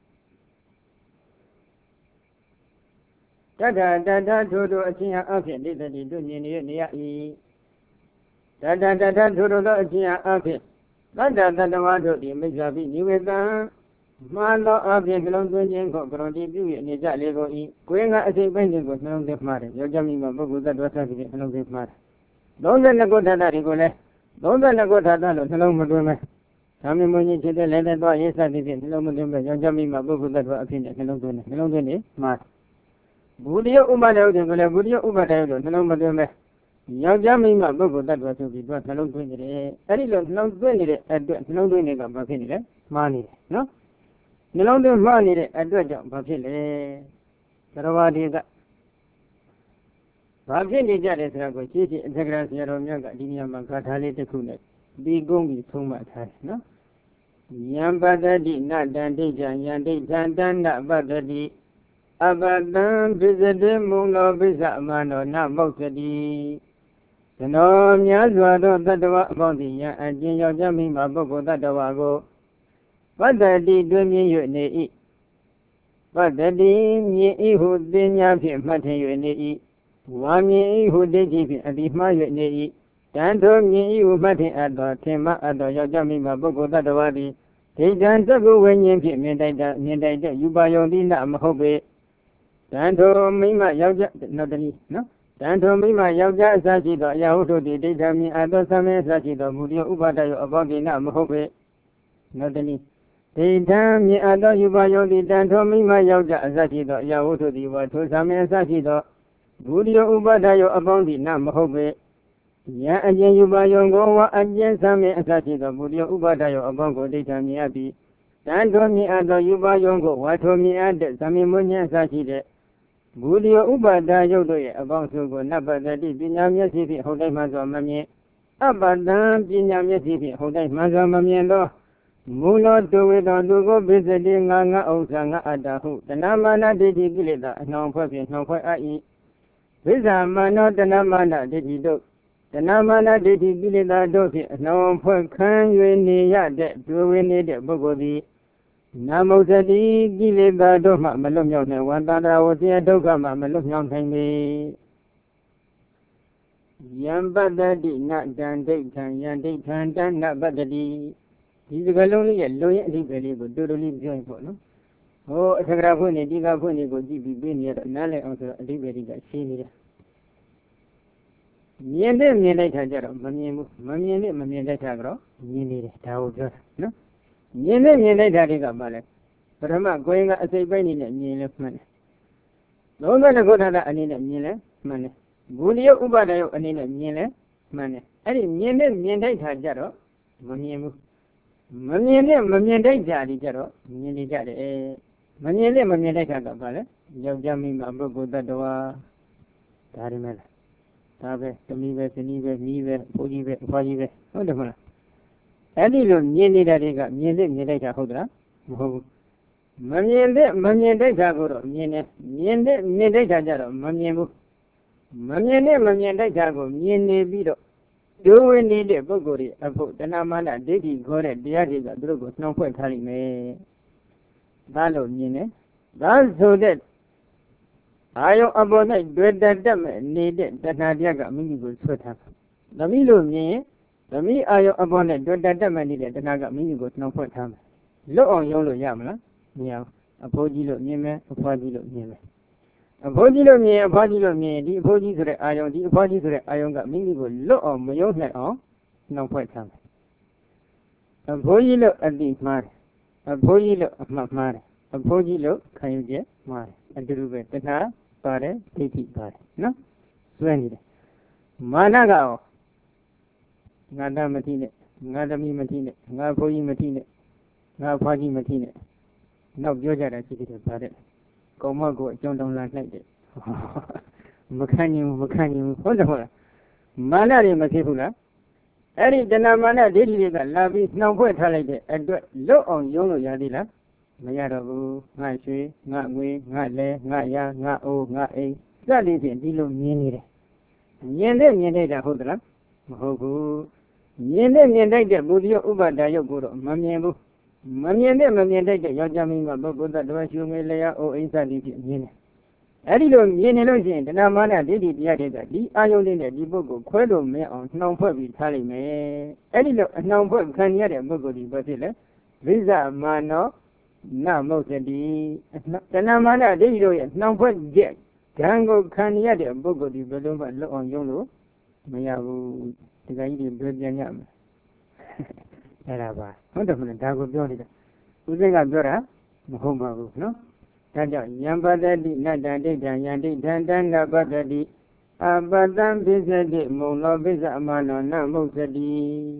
တထတတထိုသောအချင်းရာအဖြစ်ဒီတတိတို့မြင်နေရ၏တထတတထိုသောအချင်းရာအဖြစ်သတ္တတတဝါတို့သည်မိစ္ဆာပိနိဝေသံမှန်သောအပြင်နှလုံးသွင်းခြင်းကိုကရုဏီပြု၍နေကြလေကုန်၏ကိုယ်ကအစိပ်ပိုင်းခြင်းကိုနှလုံးသွင်းမှားတယ်ယောက်ျားမိန်းမပုဂ္ဂိုလ်သတ္တဝါစသဖြင့်နှလုံးသွင်းမှားတယ်32ခုဌာနတွေကိုလည်း32ခုဌာနလို့နှလုံးမသွင်းပဲသာမင်မွန်ကြီးဖြစ်တဲ့လည်းသွားရေးစသဖြင့်နှလုံးမသွင်းပဲယောက်ျားမိန်းမပုဂ္ဂိုလ်သတ္တဝါအဖြစ်နဲ့နှလုံးသွင်းတယ်နှလုံးသွင်းနေမှားဘူရိယဥပါဒေဥဒ္ဒေကိုလည်းဘူရိယဥပါဒေလို့နှလုံးမသွင်းပဲယောက်ျားမိန်းမပုဂ္ဂိုလ်သတ္တဝါဆိုပြီးသူကနှလုံးသွင်းနေတယ်အဲ့ဒီလိုနှလုံးသွင်းနေတဲ့အတွက်နှလုံးသွင်းနေကဘာဖြစ်နေလဲမှားနေတယ်နော်နှလုံးသွင်းမှားနေတဲ့အတွက်ကြောင့်ဘာဖြစ်လဲသရဝါဒီကဘာဖြစ်နေကြတယ်ဆိုတာကိုရှင်းရှင်းအထက်ကရာဆရာတော်မြတ်ကဒီနေရာမှာဂါထာလေးတစ်ခုနဲ့ပြီးကုန်းပြီးဆုံးမထားတယ်နော်ယံပတ္တိနတံဒိဋ္ဌံယံဒိဋ္ဌံတဏ္ဍပတ္တိအပတံပိစတိမုံလောပိစအမနောနမောက္ခတိဇနောများစွာသောတတ္တဝအပေါင်းသည်ယံအကျဉ်ယောက်ျားမိန်းမပုဂ္ဂိုလ်တတ္တဝကိုပတ္တိတွင်မြင်၍နေ၏ပတ္တိမြင်၏ဟုသိညာဖြင့်မှတ်ထင်၍နေ၏ဝါမြင်၏ဟုဒိဋ္ဌိဖြင့်အတိမှား၍နေ၏တန်ထိုမြင်၏ဟုမှတ်ထင်အပ်သောထင်မှအပ်သောယောက်ျားမိန်းမပုဂ္ဂိုလ်တ attva သည်ဒိဋ္ဌံတက္ကဝိညာဉ်ဖြင့်မြင်တိုက်တဲ့ယူပါယုံတိနမဟုတ်ပေတန်ထိုမိန်းမယောက်ျားနောက်တနည်းနော်တန်ထိုမိန်းမယောက်ျားအစရှိသောအရာဟုတို့သည်ဒိဋ္ဌံမြင်အပ်သောသမင်းအစရှိသောမူလဥပါဒယောအပေါင်းတိနမဟုတ်ပေနောက်တနည်းဒိဋ္ဌံမြင်အပ်သောယူပါယုံတိတန်ထိုမိန်းမယောက်ျားအစရှိသောအရာဟုတို့သည်ဝါထိုသမင်းအစရှိသောဘူရိယဥပါဒယောအပေါင်းတိနမဟုတ်ပေယံအကျဉ်ယူပါယုံကိုဝါအကျဉ်သမင်းအစရှိသောဘူရိယဥပါဒယောအပေါင်းကိုဒိဋ္ဌံမြင်အပ်ပြီးတန်ထိုမြင်အပ်သောယူပါယုံကိုဝါထိုမြင်အပ်တဲ့သမင်းမွဉ္ဇဉ်အစရှိတဲ့ဘူရိယဥပါဒယုတ်တို့ရဲ့အပေါင်းစုကိုနပတတိပညာမျက်စိဖြင့်ဟုတ်တိုင်းမှစွာမမြင်အပတံပညာမျက်စိဖြင့်ဟုတ်တိုင်းမှစွာမမြင်သောမူလောတုဝေသောသူကိုပိစတိငါဥစ္စာငါအတ္တဟုတဏမာနဒိဋ္ဌိကိလေသာအနှောင်ဖွဲ့ဖြင့်နှောင်ဖွဲ့အပ်၏ဝိဇ္ဇာမာနောတဏမာနဒိဋ္ဌိတို့တဏမာနဒိဋ္ဌိကိလေသာတို့ဖြင့်အနှောင်ဖွဲ့ခံ၍နေရတဲ့တွေ့ဝင်နေတဲ့ပုဂ္ဂိုလ်သည်နာမုစ္စတိကိလေသာတို့မှမလွတ်မြောက်နိုင်ဝန္တန္တရာဝဆင်းရဲဒုက္ခမှမလွတ်မြောက်နိုင်ပေယံပတ္တိနတံဒိဋ္ဌံယံဒိဋ္ဌံတဏ္ဏပတ္တိဒီစကားလုံးလေးရဲ့လုံရဲ့အဓိပ္ပာယ်လေးကိုတူတူလေးပြောရင်ပေါ့နော်ဟိုအထက်ကရာဖွင့်နေဒီကဖွင့်နေကိုကြည့်ပြီးပြနေရတော့နားလည်အောင်ဆိုတော့အဓိပ္ပာယ်ကြီးကရှင်းနေတယ်မြင်တဲ့မြင်လိုက်တာကြတော့မမြင်ဘူးမမြင်နဲ့မမြင်လိုက်တာကတော့မြင်နေတယ်ဒါကိုပြောတာနော်မြင်နဲ့မြင်လိုက်တာတွေကမှလည်းပထမကိုယ်ကအစိပ်ပိုင်းနေနဲ့မြင်လဲမှန်တယ်32ခုထာတာအနေနဲ့မြင်လဲမှန်တယ်ဘူရိယဥပါဒယအနေနဲ့မြင်လဲမှန်တယ်အဲ့ဒီမြင်နဲ့မြင်လိုက်တာကြတော့မမြင်ဘူးမမြင်နဲ့မမြင်တိုက်ကြတယ်ကြတော့မြင်နေကြတယ်မမြင်တဲ့မမြင်တဲ့ခါကဘာလဲယောက်ျားမိန်းမပုဂ္ဂိုလ်တ attva ဒါရမယ်လားဒါပဲသမီးပဲဇနီးပဲမိပဲဘိုးကြီးပဲအဖွားကြီးပဲဟုတ်တယ်မလားအဲ့ဒီလိုမြင်နေတာတွေကမြင်တဲ့မြင်လိုက်တာဟုတ်သလားမဟုတ်ဘူးမမြင်တဲ့မမြင်တဲ့ခါကိုတော့မြင်တယ်မြင်တဲ့မြင်တဲ့ခါကျတော့မမြင်ဘူးမမြင်တဲ့မမြင်တဲ့ခါကိုမြင်နေပြီးတော့ဒုဝိနေတဲ့ပုဂ္ဂိုလ်တွေအဖို့တဏမာနဒိဋ္ဌိခေါ်တဲ့တရားတွေကသူတို့ကိုနှောင့်ယှက်ထားလိမ့်မယ်ဒါလို့မြင်တယ်ဒါဆိုတဲ့အာယုံအပေါ်၌တွေ့တတ်မဲ့နေတဲ့တဏှာတရားကမိမိကိုဆွဲထားတယ်သမီးလို့မြင်ရင်သမီးအာယုံအပေါ်၌တွေ့တတ်မဲ့နေတဲ့တဏှာကမိမိကိုနှောင့်ယှက်ထားမယ်လွတ်အောင်ရုံးလို့ရမလားမရဘူးအဖိုးကြီးလို့မြင်မယ်အဖွားကြီးလို့မြင်မယ်အဖိုးကြီးလို့မြင်အဖွားကြီးလို့မြင်ဒီအဖိုးကြီးဆိုတဲ့အာယုံဒီအဖွားကြီးဆိုတဲ့အာယုံကမိမိကိုလွတ်အောင်မယုံနိုင်အောင်နှောင့်ယှက်ထားမယ်အဖိုးကြီးလို့အတိမှားတယ်အဖိုးကြီးလို့အမှတ်မှားတယ်အဖိုးကြီးလို့ခံယူချက်မှားတယ်အတူတူပဲတဏှာပါတယ်ဒိဋ္ဌိပါတယ်နော်စွဲနေတယ်မာနကရောငါသားမတိနဲ့ငါသမီးမတိနဲ့ငါဖိုးကြီးမတိနဲ့ငါဖွားကြီးမတိနဲ့နောက်ပြောကြတာရှိတယ်ပါတယ်ကောင်မကိုအကြောင်းတောင်းလာလိုက်တယ်မခံရင်မခံရင်ဟုတ်တယ်ဟုတ်လားမာနတွေမဖြစ်ဘူးလားအဲ့ဒီတဏမာနဒိဋ္ဌိတွေကလာပြီးနှောင်ဖွဲ့ထားလိုက်တဲ့အတွက်လွတ်အောင်ယုံလို့ရသေးလားမရတော့ဘူးငါရွှေငါငွေငါလဲငါရငါအိုးငါအိမ်စသည်ဖြင့်ဒီလိုမြင်နေတယ်မြင်တဲ့မြင်တဲ့ဟုတ်သလားမဟုတ်ဘူးမြင်တဲ့မြင်တဲ့ဘုဒ္ဓယောဥပါဒယုတ်ကိုတော့မမြင်ဘူးမမြင်တဲ့မမြင်တဲ့ယောက်ျားမိန်းမပုဂ္ဂိုလ်တ attva ရှုငွေလျာအိုးအိမ်စသည်ဖြင့်မြင်တယ်အဲ့ဒီလိုမြင်နေလို့ရှိရင်တဏမာနဒိဋ္ဌိတရားတွေကဒီအာယုန်လေးနဲ့ဒီပုဂ္ဂိုလ်ခွဲလို့မရအောင်နှောင်ဖွဲ့ပြီးထားလိုက်မယ်အဲ့ဒီလိုအနှောင်ဖွဲ့ခံရတဲ့ပုဂ္ဂိုလ်ဒီဘာဖြစ်လဲဝိဇ္ဇမာနောနမုတ်တိတဏမာနဒိဋ္ဌိတို့ရဲ့နှောင်ဖွဲ့ချက်ဓာန်ကိုခံရတဲ့ပုဂ္ဂိုလ်ဒီဘယ်လိုမှလွတ်အောင်ယုံလို့မရဘူးဒီကကြီးတွေပြောပြန်ရမယ်အဲ့ဒါပါဟုတ်တယ်မလားဒါကိုပြောနေတာဦးစိတ်ကပြောတာမဟုတ်ပါဘူးနော်ဒါကြောင့်ယံပတ္တိနတ္တဒိဋ္ဌံယံဒိဋ္ဌံတဏ္ဍပတ္တိအပတံပိစ္ဆတိမုံလောပိစ္ဆအမနောနမုတ်တိ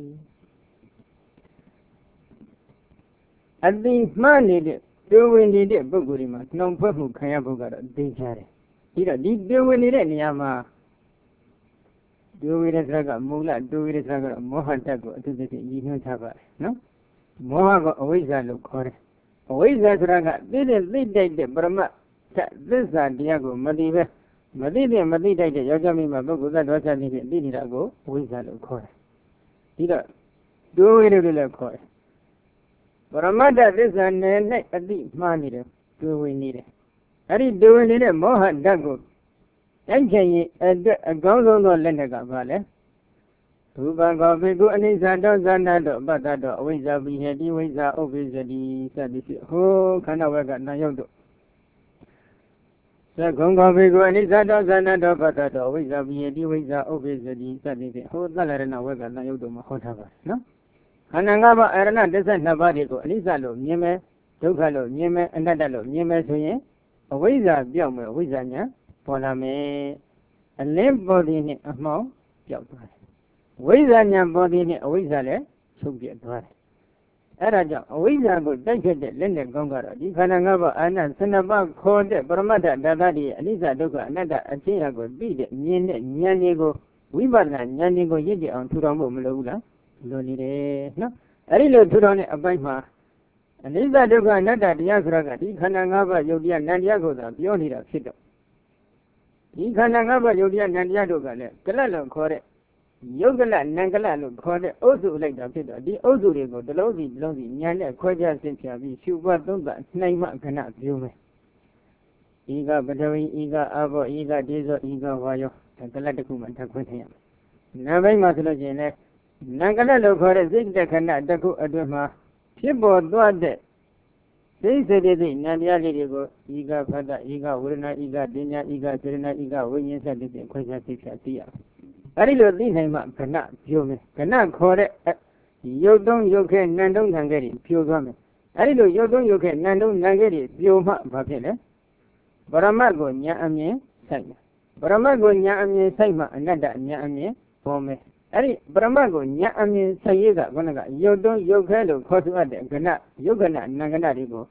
အတိမှန်နေတဲ့ဒုဝင်နေတဲ့ပုဂ္ဂိုလ်ဒီမှာနှောင်ဖွဲ့မှုခံရဖို့ကတော့သိချတယ်ပြီးတော့ဒီဒုဝင်နေတဲ့နေရာမှာဒုဝိရသကမူလဒုဝိရသကမောဟတတ်ကိုအတူတူရည်ညွှန်းထားပါတယ်နော်မောဟကအဝိဇ္ဇာလို့ခေါ်တယ်အဝိဇ္ဇာဆိုတာကသိတဲ့သိတိုက်တဲ့ပရမတ်သစ္စာတရားကိုမသိပဲမသိတဲ့မသိတိုက်တဲ့ယောက်ျားမိန်းမပုဂ္ဂိုလ်သတ္တဝါစသည်ဖြင့်သိနေတာကိုအဝိဇ္ဇာလို့ခေါ်တယ်ဒီတော့ဒုဝိရလို့လည်းခေါ်တယ်ပရမတ္တသစ္စာနယ်၌အတိမှားနေတယ်ဒုဝိနေတယ်အဲ့ဒီဒုဝိနေတဲ့မောဟဓာတ်ကိုတိုက်ချင်ရင်အတွက်အကောင်းဆုံးသောလက်နက်ကဘာလဲရူပကောပိကုအနိစ္စတောဇာနာတောပတ္တတောအဝိဇ္ဇာပိဟတိဝိဇ္ဇာဥပ္ပိစတိစသည်ဖြင့်ဟောခန္ဓာဝက်ကနာယုတ်တို့သက္ကုံကောပိကုအနိစ္စတောဇာနာတောပတ္တတောအဝိဇ္ဇာပိဟတိဝိဇ္ဇာဥပ္ပိစတိစသည်ဖြင့်ဟောသလရဏဝက်ကနာယုတ်တို့မှာဟောထားပါတယ်နော်ခန္ဓာ၅ပါးအရဏ12ပါးတွေကိုအနိစ္စလို့မြင်မယ်ဒုက္ခလို့မြင်မယ်အနတ္တလို့မြင်မယ်ဆိုရင်အဝိဇ္ဇာပြောက်မယ်အဝိဇ္ဇာညာပေါ်လာမယ်အလင်းပေါ်သည်နဲ့အမှောင်ပြောက်သွားတယ်ဝိဇ္ဇာညာပေါ်သည်နဲ့အဝိဇ္ဇာလည်းချုပ်ပြတ်သွားတယ်အဲ့ဒါကြောင့်အဝိဇ္ဇာကိုတိုက်ခတ်တဲ့လက်နဲ့ကောင်းကတော့ဒီခန္ဓာ၅ပါးအာန12ပါးခေါ်တဲ့ပရမတ္ထဓာတ်တွေအနိစ္စဒုက္ခအနတ္တအချင်းအကိုသိတဲ့မြင်တဲ့ဉာဏ်တွေကိုဝိပဿနာဉာဏ်တွေကိုရည်ကြည်အောင်ထူထောင်ဖို့မလိုဘူးလားလိုနေတယ်နော်အဲ့ဒီလိုထူထောင်တဲ့အပိုင်းမှာအနိစ္စဒုက္ခအနတ္တတရားဆိုတာကဒီခန္ဓာ၅ပါးယုတ်တရားနံတရားကိုသာပြောနေတာဖြစ်တော့ဒီခန္ဓာ၅ပါးယုတ်တရားနံတရားတို့ကလည်းကလတ်လို့ခေါ်တဲ့ယုတ်ကလနံကလလို့ခေါ်တဲ့အုပ်စုလိုက်တာဖြစ်တော့ဒီအုပ်စုတွေကိုတစ်လုံးစီဉာဏ်နဲ့ခွဲခြားစဉ်းဖြာပြီးရှုပွားသုံးသပ်နိုင်မှခဏပြောမယ်ဤကပထဝီဤကအာဘောဤကဒေဇောဤကဝါယောဒါကလတ်တစ်ခုမှထပ်ခွင့်ထရမယ်နာဘိုင်းမှာဆိုလို့ရှိရင်လည်းနံကလလို့ခေါ်တဲ့စိတ်တခဏတစ်ခုအတွင်းမှာဖြစ်ပေါ်သွားတဲ့စိတ်စေတသိက်နံတရားလေးတွေကိုဤကဖတ်တာဤကဝေဒနာဤကပညာဤကစေတနာဤကဝိညာဉ်စသည်ဖြင့်ခွဲခြားသိဖြာသိရအဲ့ဒီလိုသိနိုင်မှခဏပြောမယ်ခဏခေါ်တဲ့ရုပ်သုံးရုပ်ခဲနံသုံးနံခဲတွေပြောသွားမယ်အဲ့ဒီလိုရုပ်သုံးရုပ်ခဲနံသုံးနံခဲတွေပြောမှဘာဖြစ်လဲပရမတ်ကိုဉာဏ်အမြင်ဆိုင်မယ်ပရမတ်ကိုဉာဏ်အမြင်ဆိုင်မှအနတ္တဉာဏ်အမြင်ပေါ်မယ်အဲ့ဒီပရမတ်ကိုဉာဏ်အမြင်ဆိုင်ရကခုနကရုပ်သုံးရုပ်ခဲလို့ခေါ်ဆိုအပ်တဲ့ကဏရုပ်ကဏနံကဏတွေကို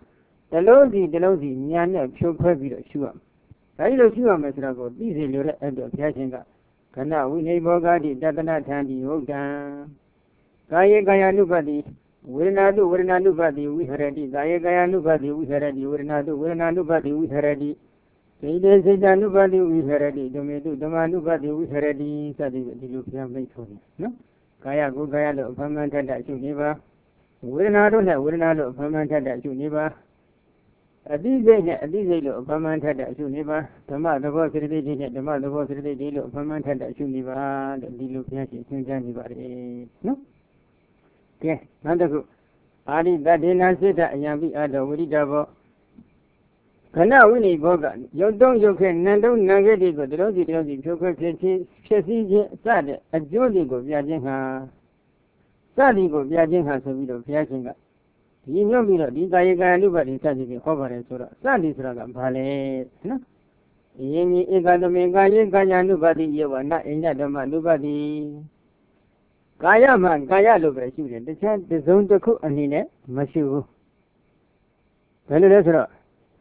တလုံးစီညာနဲ့ဖြိုခွဲပြီးတော့ရှုရမယ်ဒါကြီးလို့ရှုရမယ်ဆိုတော့ကိုသိစေလိုတဲ့အဲ့တော့ဘုရားရှင်ကခဏဝိနိဘောဂတိတတနာထံဒီဟုတ်တံကာယေကာယ ानु ပတိဝေဒနာတုဝေဒနာ ानु ပတိဝိဟရတိကာယေကာယ ानु ပတိဝိဟရတိဝေဒနာတုဝေဒနာ ानु ပတိဝိဟရတိစိတ်တေစိတ် ानु ပတိဝိဟရတိဓမ္မေတုဓမ္မ ानु ပတိဝိဟရတိစသည်ဒီလိုပြန်မိတ်ဆိုတယ်နော်ကာယကိုကာယလို့အဖမှန်ထက်တဲ့အရှုနေပါဝေဒနာတို့နဲ့ဝေဒနာလို့အဖမှန်ထက်တဲ့အရှုနေပါအတိစိတ်နဲ့အတိစိတ်လို့အဖမှန်ထက်တဲ့အရှုနေပါဓမ္မသဘောစိတ္တိနဲ့ဓမ္မသဘောစိတ္တိလို့အဖမှန်ထက်တဲ့အရှုနေပါတဲ့ဒီလိုဘုရားရှင်သင်ကြားနေပါတယ်နော်ကဲနောက်တစ်ခုအာရိတတေနစိတ္တအယံပိအတောဝိရိတဘောခဏဝိနိဘောကရုပ်တုံးရုပ်ခဲနံတုံးနံခဲတွေကိုတလုံးစီဖြိုးခွဲဖြစ်စည်းခြင်းစတဲ့အကျိုးတွေကိုပြခြင်းဟာစသည်ကိုပြခြင်းဟာဆိုပြီးတော့ဘုရားရှင်ကဒီညွှန်ပြီးတော့ဒီကာယကံ ानु ပတိစသည်ဖြင့်ဟောပါတယ်ဆိုတော့စသည်ဆိုတာကဘာလဲနော်အရင်ကြီးဧကသမေကာယေကာယ ानु ပတိယေဝနအိညဓမ္မ ानु ပတိကာယမှာကာယလို့ပဲရှိတယ်တခြားတစ်စုံတစ်ခုအနေနဲ့မရှိဘူးဘယ်လိုလဲဆိုတော့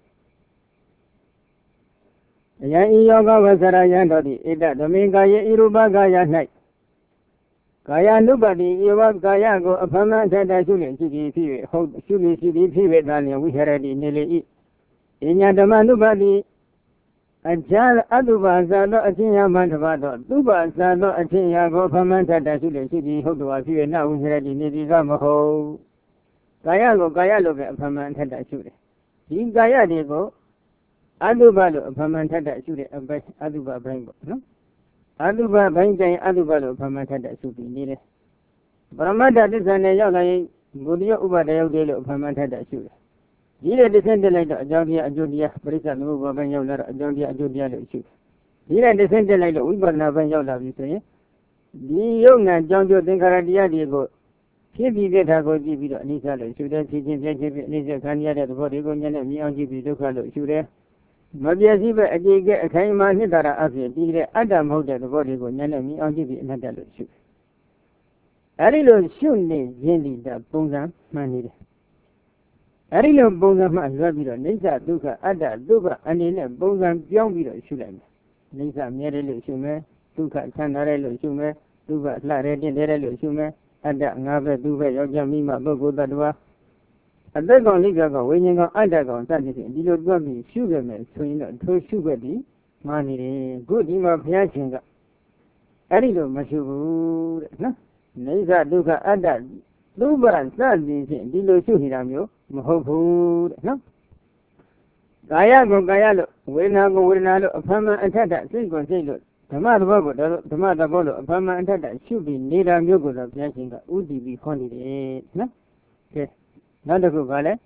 အယံဤယောဂဝဆရာယံတော်သည်ဧတဓမေကာယေဤရူပကာယ၌ကာယ ानु ပတိဧဝကာယကိုအဖမထတရှုလျက်ရှိသည်ဖြစ်၍ဟုတ်ရှုလျက်ရှိသည်ဖြစ်၍သာလျှင်ဝိဟရတိနေလေ၏အညာဓမ္မ ानु ပတိအကြအတုပါဇာသောအချင်းယာမတပါတော့သူပါဇာသောအချင်းယာကိုအဖမထတရှုလျက်ရှိသည်ဟုတ်တော်ဖြစ်၍နဝိဟရတိနေသည်ကမဟုတ်ကာယကိုကာယလို့ပဲအဖမထတရှုတယ်ဒီကာယတွေကိုအတုပလို့အဖမန်ထက်တဲ့အရှုတဲ့အပိုင်းအတုပဘိုင်းပေါ့နော်အတုပဘိုင်းတိုင်းအတုပလို့အဖမန်ထက်တဲ့အရှုပြီးနေတယ်ပရမတ္ထသစ္စာနဲ့ရောက်လာရင်ဘုဒ္ဓယဥပဒယုတ်တေလို့အဖမန်ထက်တဲ့အရှုတယ်ဒီတဲ့တစ်ဆင့်တက်လိုက်တော့အကြောင်းတရားအကျိုးတရားပရိစ္ဆေသမုပ္ပါဘိုင်းရောက်လာတော့အကြောင်းတရားအကျိုးတရားလို့အရှုဒီတဲ့တစ်ဆင့်တက်လိုက်တော့ဝိပဿနာဘိုင်းရောက်လာပြီဆိုရင်ဒီယုတ်နာကြောင့်ကျိုးသင်္ခါရတရားတွေကိုဖြစ်ပြီးတဲ့ထာကိုကြည့်ပြီးတော့အနိစ္စလို့ရှုတယ်ဖြစ်ခြင်းပြည့်ခြင်းဖြစ်အနိစ္စခံရတဲ့သဘောတွေကိုဉာဏ်နဲ့မြင်အောင်ကြည့်ပြီးဒုက္ခလို့ရှုတယ်မပြည့်စည်ပဲအကြိတ်ကအခိုင်အမာနှစ်သာရအဖြစ်ပြီးတဲ့အတ္တမဟုတ်တဲ့သဘောတွေကိုဉာဏ်နဲ့မြင်အောင်ကြည့်ပြီးအနတ္တလို့ရှုအဲဒီလိုရှုနေခြင်းဒီတာပုံစံမှန်နေတယ်အဲဒီလိုပုံစံမှလွှဲပြီးတော့နိစ္စဒုက္ခအတ္တဒုက္ခအနေနဲ့ပုံစံပြောင်းပြီးတော့ရှုလိုက်မယ်နိစ္စမြဲတယ်လို့ရှုမယ်ဒုက္ခချမ်းသာတယ်လို့ရှုမယ်ဒုက္ခလှတယ်တင့်တယ်လို့ရှုမယ်အတ္တငါပဲသူပဲယောက်ျားမိမပုဂ္ဂိုလ်တ attva အသက်ကောင်လိကကောင်ဝိညာဉ်ကောင်အတ္တကောင်စသဖြင့်ဒီလိုတွက်ပြီးရှုခဲ့မယ်ဆိုရင်တော့ထိုရှုခဲ့ပြီးမှားနေတယ်ခုဒီမှာဘုရားရှင်ကအဲ့ဒီလိုမရှုဘူးတဲ့နော်နိစ္စဒုက္ခအတ္တသုဘစသည်ဖြင့်ဒီလိုရှုနေတာမျိုးမဟုတ်ဘူးတဲ့နော်ကာယကိုကာယလို့ဝေဒနာကိုဝေဒနာလို့အဖမ်းမှန်အထက်ထစိတ်ကိုစိတ်လို့ဓမ္မသဘောကိုဓမ္မသဘောလို့အဖမ်းမှန်အထက်ထရှုပြီးနေတာမျိုးကိုတော့ဘုရားရှင်ကဥတည်ပြီးဟောနေတယ်နော်ကဲနောက်တစ်ခုကလည်း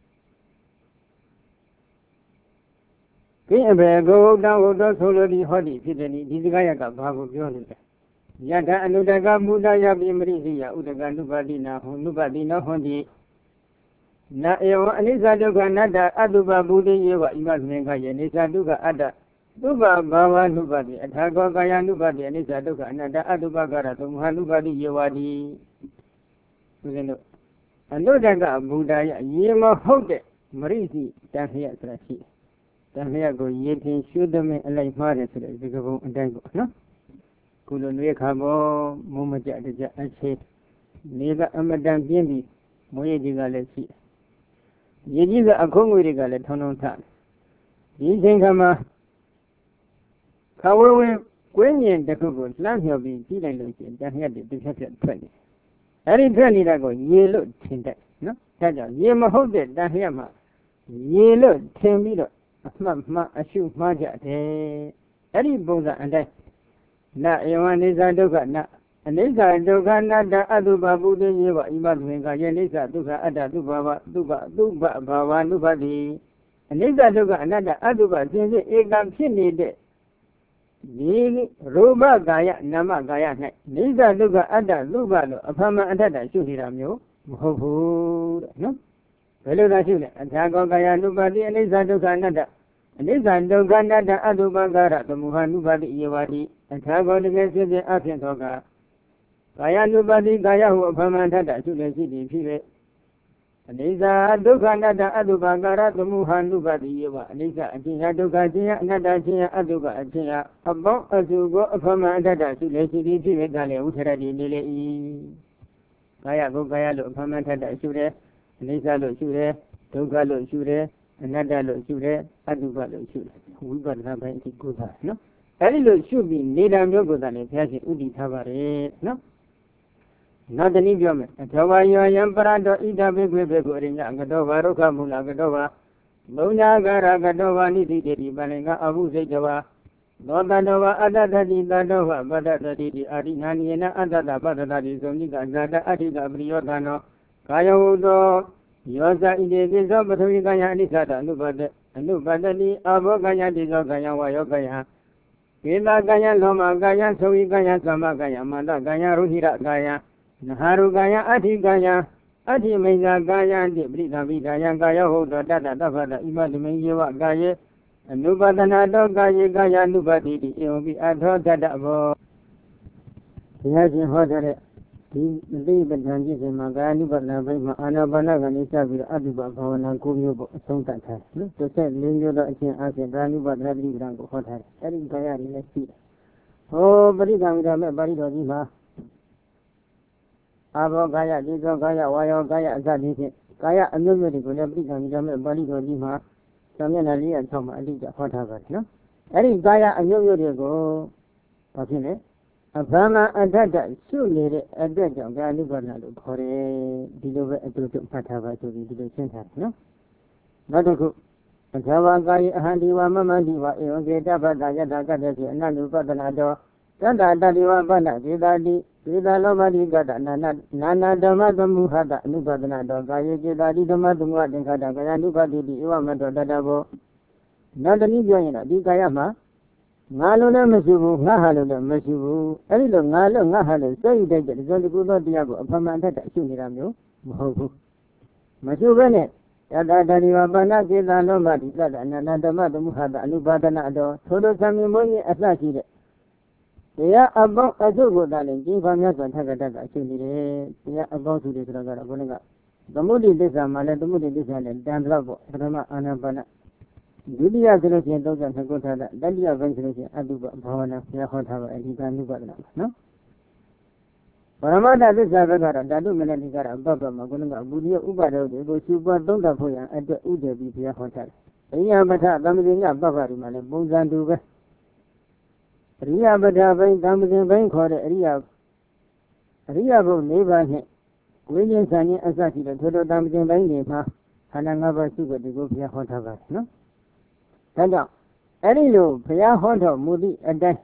ကိအဘေကိုတောင်းတော်ဆိုလိုဒီဟောဒီဖြစ်တယ်ဒီစကားရကဘာကိုပြောနေလဲယထာအနုတကမူတယပိမရိစိယဥဒကနုပါတိနာဟောနုပါတိနောဟောတိနာဧဝအနိစ္စဒုက္ခနတ္တအတုပဘူတိယေဝဣမသင်္ခယေနိစ္စဒုက္ခအတ္တသုဘဘာဝနုပါတိအထာကောကာယနုပါတိအနိစ္စဒုက္ခအနတ္တအတုပကရသမုဟနုပါတိယေဝတိဆိုရင်တော့အနုတကဘုဒ္ဓယရေမဟုတ်တဲ့မရိစီတန်ခရဆိုတာရှိတယ်တန်ခရကိုရေထင်ရှုသမင်းအလိုက်မှားတယ်ဆိုတဲ့ဒီကပုံအတိုင်းပေါ့နော်ကုလိုနွေခါပေါ်မုံမကြတကြအချေနေကအမတန်ပြင်းပြီးမွေးကြီးကလည်းရှိရေကြီးကအခုံးငွေတွေကလည်းထောင်းထောင်းထဒီချိန်ခါမှာခဝဝဲကွင်းရင်တစ်ခုကိုလှမ်းမြော်ပြီးကြည့်လိုက်လို့ရှိရင်တန်ခရတွေတစ်ဖြတ်ဖြတ်ထွက်နေအဲ့ဒီထွက်နေတာကိုရေလို့ထင်တယ်နော်ဒါကြောင့်ရေမဟုတ်တဲ့တန်ခရမှာရေလို့ထင်ပြီးတော့အမှတ်မှအရှုမှားကြတယ်အဲ့ဒီပုံစံအတိုင်းနဧဝနိစ္စဒုက္ခနအနိစ္စဒုက္ခနတ္တအတုပပုတိယေဝဣမသင်္ခယေနိစ္စဒုက္ခအတ္တသုဘဘာဝနုပါတိအနိစ္စဒုက္ခအနတ္တအတုပစင်စစ်ဧကံဖြစ်နေတဲ့ဒီရူပကာယနာမကာယ၌နိစ္စဒုက္ခအတ္တသုဘလို့အဖမအတ္တရှုနေတာမျိုးမဟုတ်ဘူးတဲ့နော်ဘယ်လိုသာရှုလဲအထာကောကာယ ानु ပါတိအနိစ္စဒုက္ခအနတ္တအနိစ္စဒုက္ခအနတ္တအတုပကရသမုဟ ानु ပါတိယေဝတိအထာကောတကယ်ဖြစ်ခြင်းအဖြစ်သောကာယ ानु ပါတိကာယဟုအဖမအတ္တရှုလည်းရှိသည်ဖြစ် Anisa Dukanata Adubagara Muhanuba Diva, Anisa Atia Dukatia, Nadatia Aduba Atia, about Azugo Afama Dada, Sulesi Vidale, Uteradi Nile. Kaya Gokaya Lopamata Shure, Anisa Loshure, Duka Loshure, Anada Loshure, Aduba Loshure. We got that by Kuta, no? Ello should be Nidam Yogodan, Pashi Udi Tabare, no? Not an idiom. Tova Yamparado Ida Biguring, Agadova, Rokamula Gadova, Bona Gara Gadova, Nidi, Balenga, Abu Zejava, Loganova, Adadi, Dadova, Badadi, Arinaniana, Adada, Badadi, Zonika, Gada, Adiga, Briodano, Kayaudo, Yosa, Idis, Baturigaya, Nisada, Nubadani, Abogaya, Dizogaya, Wayogaya, Kila Gaya, Loma Gaya, Sovi Gaya, Sama Gaya, Manda Gaya, Ruhira Gaya. Naharu Gaya, Ati Gaya, Ati Meza Gaya, Brita Vidaya Gaya, Hoda, Dada, Davada, Imadumeva Gaya, and Nubadanado Gaya, Gaya, Nubadi, it will be at her Dada. He has in Hoda, he believed in Ganges and Magani, but Anabana, Ganisa, with Adiba, and Kuyo, Sonta. To say, Lingo, I said, Rani, but Radley Rango Hotel. Erin Gaya, let's see. Oh, Barida, Barida, Abo Gaya, Ligo Gaya, Wayo Gaya, Zadiki, Gaya, a numeric will have become Balido Lima, Samanali and Tom Alida, whatever, no? Eddie Gaya, a numeric go, Papine, a Brahma and Dada, soon needed a dead of Gani Bernardo, Kore, Dido, a little Patava to be the center, no? Not a good. And Tava Gaya, Handiwa, Mamma Diva, Geta Bagaya, Daga, and Nanu Badanado, Dada Dadiwa Bana, Didadi. Vidalomadi Gada, Nana Dama Muhada, Nubadana, Gaya, Dama Dumwa, Gaya, Nubadi, Iwamado Dadabo. Not an Indian, Digayama. Nalona Masubu, Nahalo, Masubu, Elilo, Nalo, Nahalo, so you take it, Zoli Gudo Diabo, Pamanta, Suniramu, Mohu. Masubene, Yada Dadiwa Bana, Gila Lomadi, Gada, Nana Dama Muhada, Nubadana, Todo Sami Moni, Asaki. Yeah, about a good darling, give a mess and have a dagger, actually, yeah, about to this Ragara. The moody this Amala, the moody this and Dan Lavo, Rama Anabana. Julia Zelosian does and Sagota, Dalia Ventilation, Aduba, Pavana, Yahotava, and he can do better, no? Paramada this Ragara, Dadu Melanigara, Baba Maguna, Budia Ubado, they go super Donda Poya at the Uja Bipia Hotel. Yamata, Damina, Baba, Bozan Duba. Ria Bada Bain, Damazin Bain, called Ria Bo Neva, William Sani Asaki, the total Damazin Bain, Hananga Sugar, the Gopia Hotava, no? Tada, Elio, Pia Hoto, Moody, and then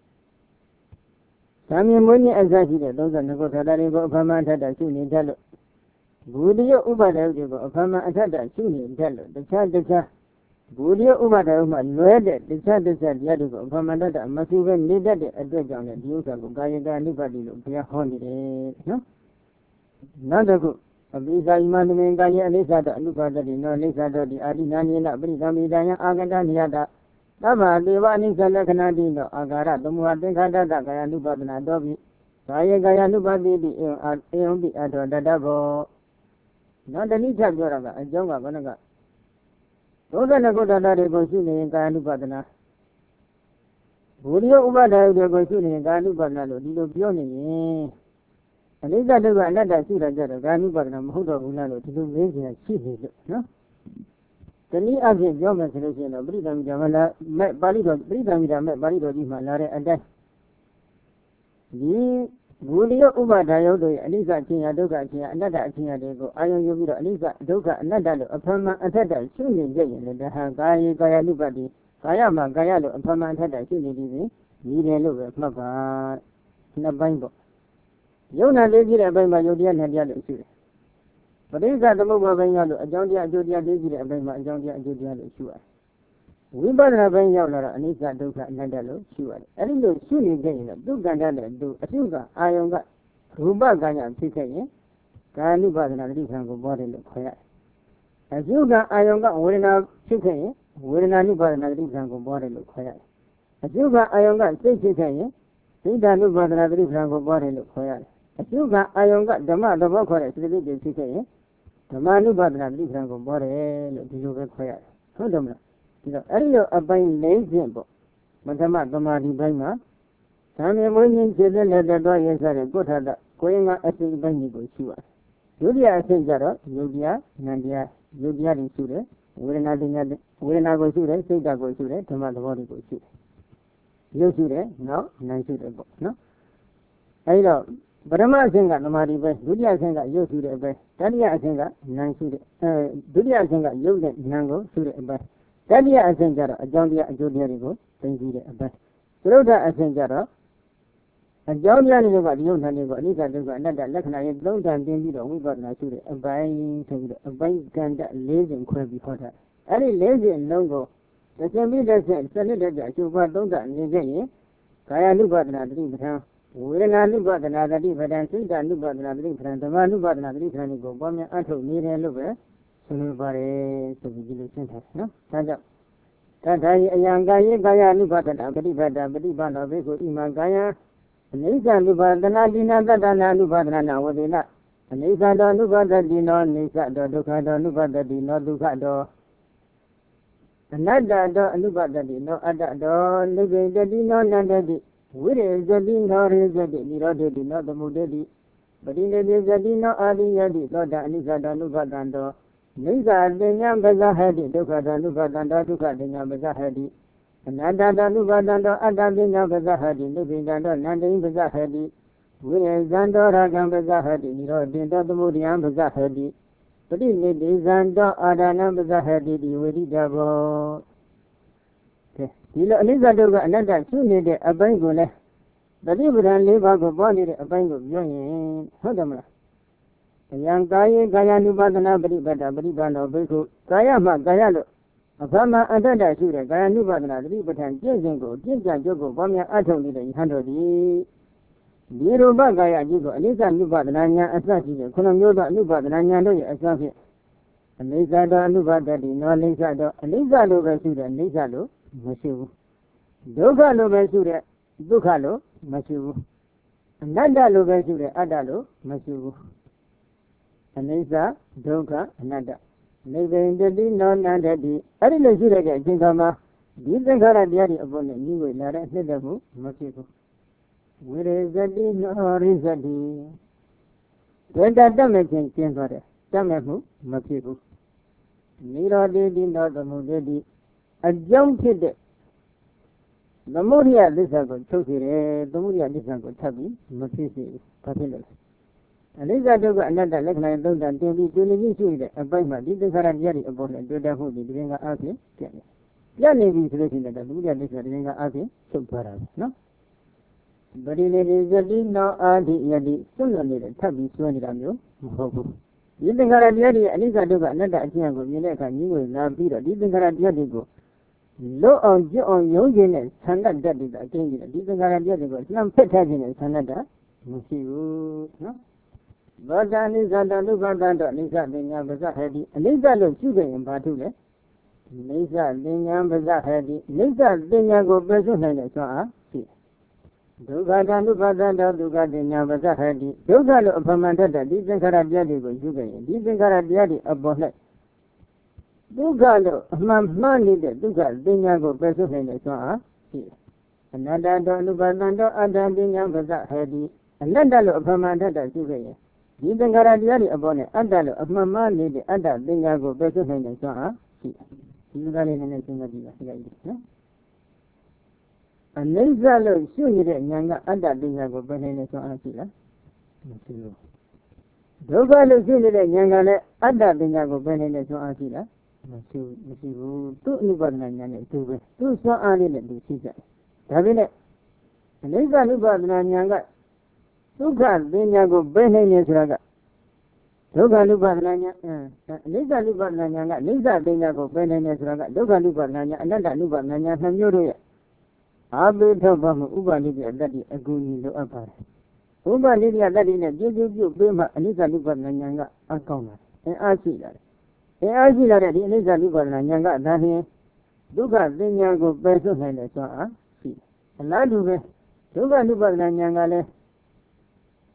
Sami Muni Asaki, those are the Gotadarigo, Pamanta, the Suni Tello. Budia Ubada, Pama Atada, Suni Tello, the child. Budia Ubada, Loaded, the child said Yadigo, Pamanda, Masugan needed a dredge on the use of Gaya Nibadi, Pia Holiday, no? Not a good. Abisa Imanu Gaya Lisa, Lupadi, no Lisa, the Arinani, Bridami, Agadaniada, Lama, the one is a Lacanadino, Agara, the Muadinga, Gaya Nubadana Dobi, Gaya Gaya Nubadi, the Aombi at the Dabo. Not the Nita Goraga, a Jonga Bonaga. Those are the good that they go shooting in Ganu Would you Ubada, they go shooting in Ganu Banalo, Dido Pioni? And they got another shoot at Ganu Banam, Hudo Unalo, to do raising a sheep, no? The knee of the German solution of Bridam Jamala, Balido, Bridam, Balido, Malare, and that. The Gudio Ubada, Alisa Tina Doga, another Tina Dego, Iron Yubido, Alisa Doga, another, upon my another, shooting Jay, and the Gaya Gaya Lubadi, Gayama Gayalo, upon my another, shooting, Nidia Luga, Mapa, Nabimbo. Yona Lady, I buy my Yodian and Yellow Shoe. But these are the mobile Yellow, a Jodia Jodia Lady, I buy my Jodia Jodia Shoe. We bought a very young Anita Duka Nandalo, sure. And in the shooting game, Duka Nanda do a sugar, iron got Ruba Ganya Picay, Ganuba and Alisan body look quiet. As you got iron got winning out chicken, winning a Nuba and Alisan body look quiet. As you got iron got six chicken, see that Nuba and Alisan body look quiet. As you got iron got the mother of the chicken, ဓမ္မနုပါဒနာပฏิပဒံကိုပေါ်တယ်လို့ဒီလိုပဲခေါ်ရတယ်ဟုတ်တယ်မလားဒီတော့အဲ့ဒီလိုအပိုင်း၄ချက်ပေါ့ပထမသမာဓိပိုင်းမှာသံမြမွေးခြင်းခြေသက်လက်တော်ရဲ့ဆိုတဲ့ကုဋ္ဌတကိုယ်ငါအစိတ်ပိုင်းကိုရှိပါတယ်ဒုတိယအဆင့်ကျတော့ယုတ်တရားနံတရားယုတ်တရားတွေရှိတယ်ဝေဒနာတင်ညာဝေဒနာကိုရှိတယ်စိတ်ဓာတ်ကိုရှိတယ်ဓမ္မသဘောတွေကိုရှိတယ်ရုပ်ရှိတယ်နောက်နာမ်ရှိတယ်ပေါ့နော်အဲဒီတော့ပထမအဆင့်ကသမာဓိပဲဒုတိယအဆင့်ကရုပ်ရှိတဲ့အပိုင်းတတိယအဆင့်ကနာမ်ရှိတဲ့ဒုတိယအဆင့်ကရုပ်နဲ့နာမ်ကိုရှိတဲ့အပိုင်းတတိယအဆင့်ကျတော့အကြောင်းတရားအကျိုးတရားတွေကိုသိသိတဲ့အပိုင်းသုဒ္ဓအဆင့်ကျတော့အကြောင်းတရားတွေကဒီယုံနာတွေကိုအနိစ္စဒုက္ခအနတ္တလက္ခဏာရဲ့သုံးတန်တင်ပြီးတော့ဝိပဿနာရှိတဲ့အပိုင်းဆိုပြီးတော့အပိုင်းကံတ၄စဉ်ခွဲပြီးဟောတာအဲ့ဒီ၄စဉ်လုံးကိုတစ်ဆင့်ပြီးတစ်ဆင့်စနစ်တကျအကျိုးပါသုံးတန်နေခဲ့ရင်ကာယ ानु ပါဒနာတတိပဋ္ဌာန်ဝေဒနာ ानु ပါဒနာတတိပဋ္ဌာန်စိတ်ဓာ ानु ပါဒနာတတိပဋ္ဌာန်ဓမ္မ ानु ပါဒနာတတိပဋ္ဌာန်ကိုပေါ်များအထုတ်နေတယ်လို့ပဲဆိုလိုပါတယ်ဆိုပြီးဒီလိုရှင်းထားတယ်နော်ဒါကြောင့်တထာယအယံကာယေကာယ ानु ပါဒနာပฏิပဒပฏิပါလောဘေကိုဣမံကာယအနိစ္စ ानु ပါဒနာတိနာတတနာ ानु ပါဒနာဝေဒနာအနိစ္စတော ानु ပါဒတိနောနိစ္စတောဒုက္ခတော ानु ပါဒတိနောဒုက္ခတောအနတ္တတော ानु ပါဒတိနောအတ္တတောနိဗ္ဗေတတိနောနန္တတိဝိရေဇတိနောရိဇတိနိရောဓတိနောသမုဒတိပရိနိဗ္ဗေဇတိနောအာရိယတိသောတာအနိစ္စတော ानु ပါဒံတောနိစ္စပညာပဇဟတိဒုက္ခတော ानु ပါဒံတောဒုက္ခပညာပဇဟတိအနတ္တတော ानु ပါဒံတောအတ္တပညာပဇဟတိနိဗ္ဗေတံတောနန္တိပဇဟတိဝိရေဇံတောရာဂံပဇဟတိနိရောဓတောသမုဒယံပဇဟတိပရိနိဗ္ဗေဇံတောအာဒါနံပဇဟတိဒီဝိရိတဘောဒီလိုအနိစ္စဒုက္ခအနတ္တရှုနေတဲ့အပိုင်းကိုလည်းတတိပဒံ၄ပါးကိုပေါ်နေတဲ့အပိုင်းကိုပြောရင်ဟုတ်တယ်မလားအယံကာယေကာယ ानु ပါဒနာပฏิပဒပฏิပါလောဘိက္ခုကာယမှကာယလို့အဖမအတ္တတရှုတဲ့ကာယ ानु ပါဒနာတတိပဋ္ဌာန်ကျင့်စဉ်ကိုကျင့်ကြံကြုတ်ကိုပေါ်များအထုတ်နေတဲ့ယဟန်တို့ဒီရူပကာယအကျိုးကိုအနိစ္စ ानु ပါဒနာညာအစရှိတဲ့ခုနှစ်မျိုးသော ानु ပါဒနာညာတို့ရဲ့အစဖြင့်အနိစ္စတော ानु ပါဒတိနောနိစ္စတောအနိစ္စလို့ပဲရှုတဲ့အနိစ္စလို့မရှိဘူးဒုက္ခလို့ပဲရှုတဲ့ဒုက္ခလို့မရှိဘူးအနတ္တလို့ပဲရှုတဲ့အတ္တလို့မရှိဘူးအနိစ္စဒုက္ခအနတ္တနိဗ္ဗေတတိနောနန္တတိအဲ့ဒီလိုရှိတဲ့အချိန်ခါမှာဒီသင်္ခါရတရားတွေအပေါ်နဲ့ညီဝေလာတဲ့နှစ်သက်မှုမဖြစ်ဘူးဝိရေဇတိနောရိဇတိဒေတာတတ်မဲ့ခြင်းကျင်းသွားတယ်တတ်မဲ့မှုမဖြစ်ဘူးနိရောဓတိနောသမုဒတိအကြောင်းဖြစ်တဲ့သမုဒိယသစ္စာကိုချုပ်စေတယ်သမုဒိယသစ္စာကိုထပ်ပြီးမဖြစ်စေဘူးဘာဖြစ်လို့လဲအနိစ္စဒုက္ခအနတ္တလက္ခဏာသုံးတန်တင်ပြီးကျွနေခြင်းရှိတဲ့အပိုင်းမှာဒီသင်္ခါရတရားတွေအပေါ်နဲ့တွေ့တတ်မှုဒီရင်ကအားဖြင့်ပြတ်နေပြတ်နေပြီဆိုလို့ရှိရင်သမုဒိယသစ္စာဒီရင်ကအားဖြင့်ချုပ်သွားတာပဲနော်ပရိနိဗ္ဗေဇတိနောအာဓိယတိစွန့်လွတ်နေတဲ့ထပ်ပြီးစွန့်နေတာမျိုးမဟုတ်ဘူးဒီသင်္ခါရတရားတွေအနိစ္စဒုက္ခအနတ္တအခြင်းကိုမြင်တဲ့အခါညီငွေလာပြီးတော့ဒီသင်္ခါရတရားတွေကိုလွတ်အောင်ကျွတ်အောင်ယုံကြည်တဲ့ဆန္ဒတတ်တဲ့အကျဉ်းကြီးဒီသင်္ခါရတရားတွေကိုလှမ်းဖက်ထားခြင်းနဲ့ဆန္ဒတမရှိဘူးနော်သောတာနိစ္စတ ानु ပါဒံတောအနိစ္စပညာပဇဟတိအနိစ္စလို့ရှုခဲ့ရင်ဘာထုလဲအနိစ္စပညာပဇဟတိအနိစ္စပညာကိုပယ်စွန့်နိုင်တဲ့စွမ်းအားရှိဒုက္ခတ ानु ပါဒံတောဒုက္ခပညာပဇဟတိဒုက္ခလို့အဖမှန်တတ်တဲ့ဒီသင်္ခါရတရားတွေကိုရှုခဲ့ရင်ဒီသင်္ခါရတရားတွေအပေါ်၌ဒုက္ခလို့အမှန်မှန်နေတဲ့ဒုက္ခပညာကိုပယ်စွန့်နိုင်တဲ့စွမ်းအားရှိအနတ္တတော ानु ပါဒံတောအတ္တပညာပဇဟတိအနတ္တလို့အဖမှန်တတ်တဲ့ရှုခဲ့ရင်ဒီသင်္ခါရတရားတွေအပေါ်နဲ့အတ္တလို့အမှန်မှန်နေတဲ့အတ္တပညာကိုပယ်စွန့်နိုင်တဲ့စွမ်းအားရှိတယ်။ဒီလိုလေးနည်းနည်းစဉ်းစားကြည့်ပါစိတ်ကြည့်နော်။အနိစ္စလို့ရှုနေတဲ့ဉာဏ်ကအတ္တပညာကိုပယ်နိုင်တဲ့စွမ်းအားရှိလား။မရှိဘူး။ဒုက္ခလို့ရှုနေတဲ့ဉာဏ်ကလည်းအတ္တပညာကိုပယ်နိုင်တဲ့စွမ်းအားရှိလား။မရှိဘူး။သူ့အနုပါဒနာဉာဏ်နဲ့သူပဲ။သူ့စွမ်းအားလေးနဲ့သူရှိကြတယ်။ဒါပေမဲ့အနိစ္စအနုပါဒနာဉာဏ်ကဒုက္ခပညာကိုပယ်နိုင်တယ်ဆိုတာကဒုက္ခ ानु ပါဒနာညာအနိစ္စ ानु ပါဒနာညာကအနိစ္စပညာကိုပယ်နိုင်တယ်ဆိုတာကဒုက္ခ ानु ပါဒနာညာအနတ္တ ानु ပါဒနာညာနှစ်မျိုးတို့ရဲ့အာဘိထောက်ပါမှုဥပနိဒေတ္တိအကူအညီလိုအပ်ပါတယ်ဥပနိဒေတ္တိနဲ့ပြည့်စုံပြုပေးမှအနိစ္စ ानु ပါဒနာညာကအကောင်းတယ်အားရှိလာတယ်အားရှိလာတဲ့ဒီအနိစ္စ ानु ပါဒနာညာကဒါဖြင့်ဒုက္ခပညာကိုပယ်စွန့်နိုင်တယ်ဆိုတာရှိအလားတူပဲဒုက္ခ ानु ပါဒနာညာကလည်း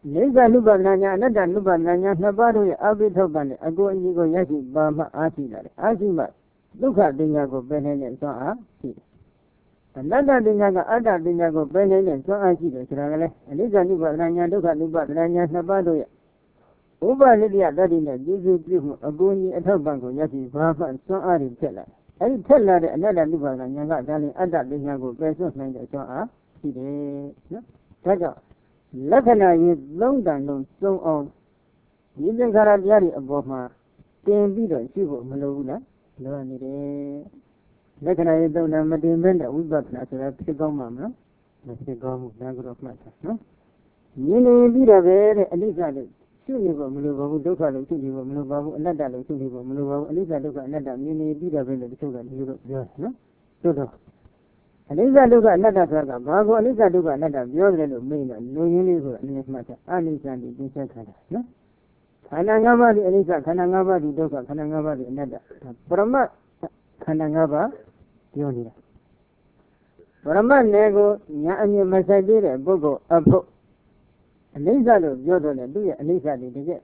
Nisa lupa nanya, another lupa nanya, Nabadu, Abitoban, a go and you go yaki, Bama, Asima, look at Dingago, Benin, and so on. Another Dingaga, other Dingago, Benin, and so on. And Lisa lupa nanya, look at lupa nanya, Nabadu. Over Lydia, that in a gizu, a goony, a tobango, yaki, Bama, and so on in Tella. I tell her another lupa nanya, darling, other Dingago, Besos, and so on. Take out. Lakana is long than long, so on. You can get a yari above my 10 beater, she will Malula. No, Lakana is down and Madimenda, we got natural Pigomama. Let's go, Nagro of Matter. No? You may be a very Elizabeth. Suliva Muluva, Doka, Suliva Muluva, another Suliva Muluva, Elizabeth, another, you may be a very sugar, Europe, no? So, Aliza look another Saga, Bago, Aliza look another, your little maid, no universe in this matter, Aliza did this second. No? Kanangaba, Eliza, Kanangaba, the Doka, Kanangaba, another. Brahma, Kanangaba, Yonia. Brahma nego, Yami Masabire, Bogo, Apo. Aliza look, Yoda, do it, Aliza did it.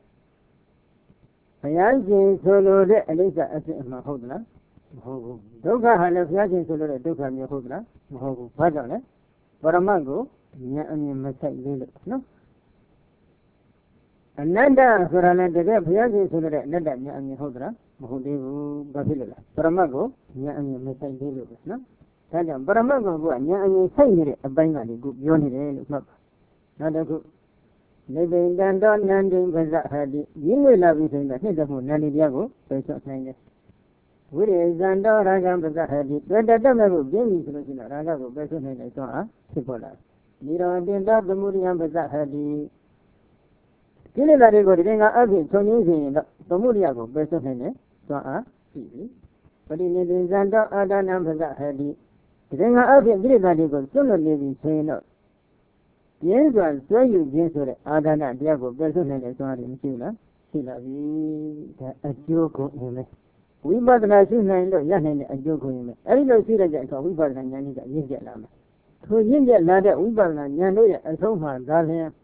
Fayansi solo, Aliza, as in my hodla. Doka had flashes to the Doka Yahogra, Pajale, Baramago, Yami Masai, no? Another Sorana, the flashes to the Nada Yami Hodra, Mahudu Bafila, Baramago, Yami Masai, no? Tajam, Baramago, Yami Sai, a Bangali, good Yoni, not a good. Maybe in Dandon, Nanding, Baza had it. You will love it in the head of Nani Diago, so it's not saying. We is under Ragam Bazahadi, where the Damaru James Ragago, Besson and Soa, Sipola. Niro did love the Muriam Bazahadi. Kililari go to Ringa Abi, so using the Muriago, Besson and Soa, but in the Zanda Adanam Bazahadi. Ringa Abi, Gilibadi go sooner living saying no. The end was so you Jesu Adana Diago, Besson and Soa in Sila, Sila, a joke in me. We bought my sin and Yan and Joko. I don't see that we bought and Yanika, you get Lama. So you get Lada, we bought and Yanoya, and so far, Galia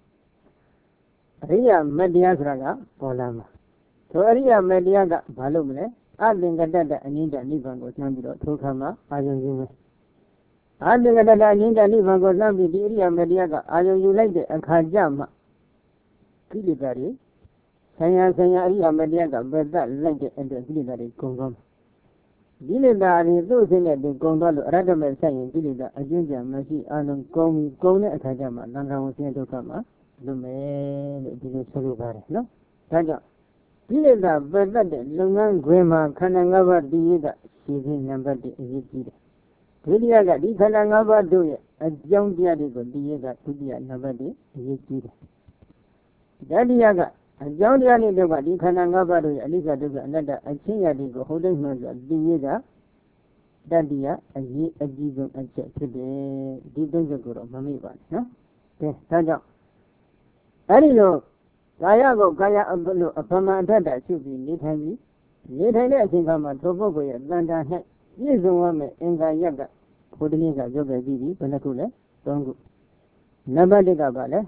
Ria Mediagraga, or Lama. So Ria Mediaga, Balumne, I think that Anita Nivan was Nambito, Tokama, I don't use it. I think that Anita Nivan was Nambi, Ria Mediaga, I don't you like it, and Kajama. Kilibari. Saya Mediaga, but that like it and the Gilidari Kongom. Gilidari, those in the Gondol, Radamel saying Gilida, a ginger, Mashi, Alan, Gone at Tajama, Nanga was here to come, the man did Solubari, no? Taja. Gilida, but that Lungan, Grandma, Kanangava, Diga, she's in number the Egypt. Giliaga, the Kanangava do it, a young Diadigo, Diga, Tudia, Navadi, Egypt. Dadiaga. A Jodiani Doga, the Kanangaba, Aliza Doga, another, a Chiadigo, holding Mother, Diega, Dadia, a Gizo, and Check today, Didoguro, Mamiba, no? Yes, Taja. Arilo, Gayago, Gaya Abulu, a Pamada should be Nitani. Later, I think I'm a Tobogo, Landa Head, Yes, the woman, Enga Yaga, Podiniga, Yoga, Vivi, Panacula, Tongo. Nobody Gabale.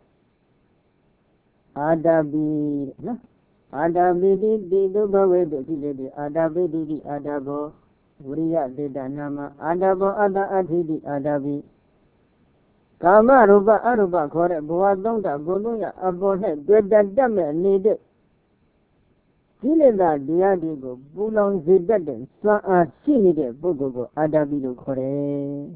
Adabi, Adabi, the Dubawe, the Adabi, Adabo, Uria de Danama, Adabo, Ada Adidi, Adabi. Kama Ruba Aruba, Kore, Boadonga, Goluya, Abohe, good that damn needed. Kilida, Diadigo, Bulon Zidaden, so are Chini, Bogo, Adabi, Kore.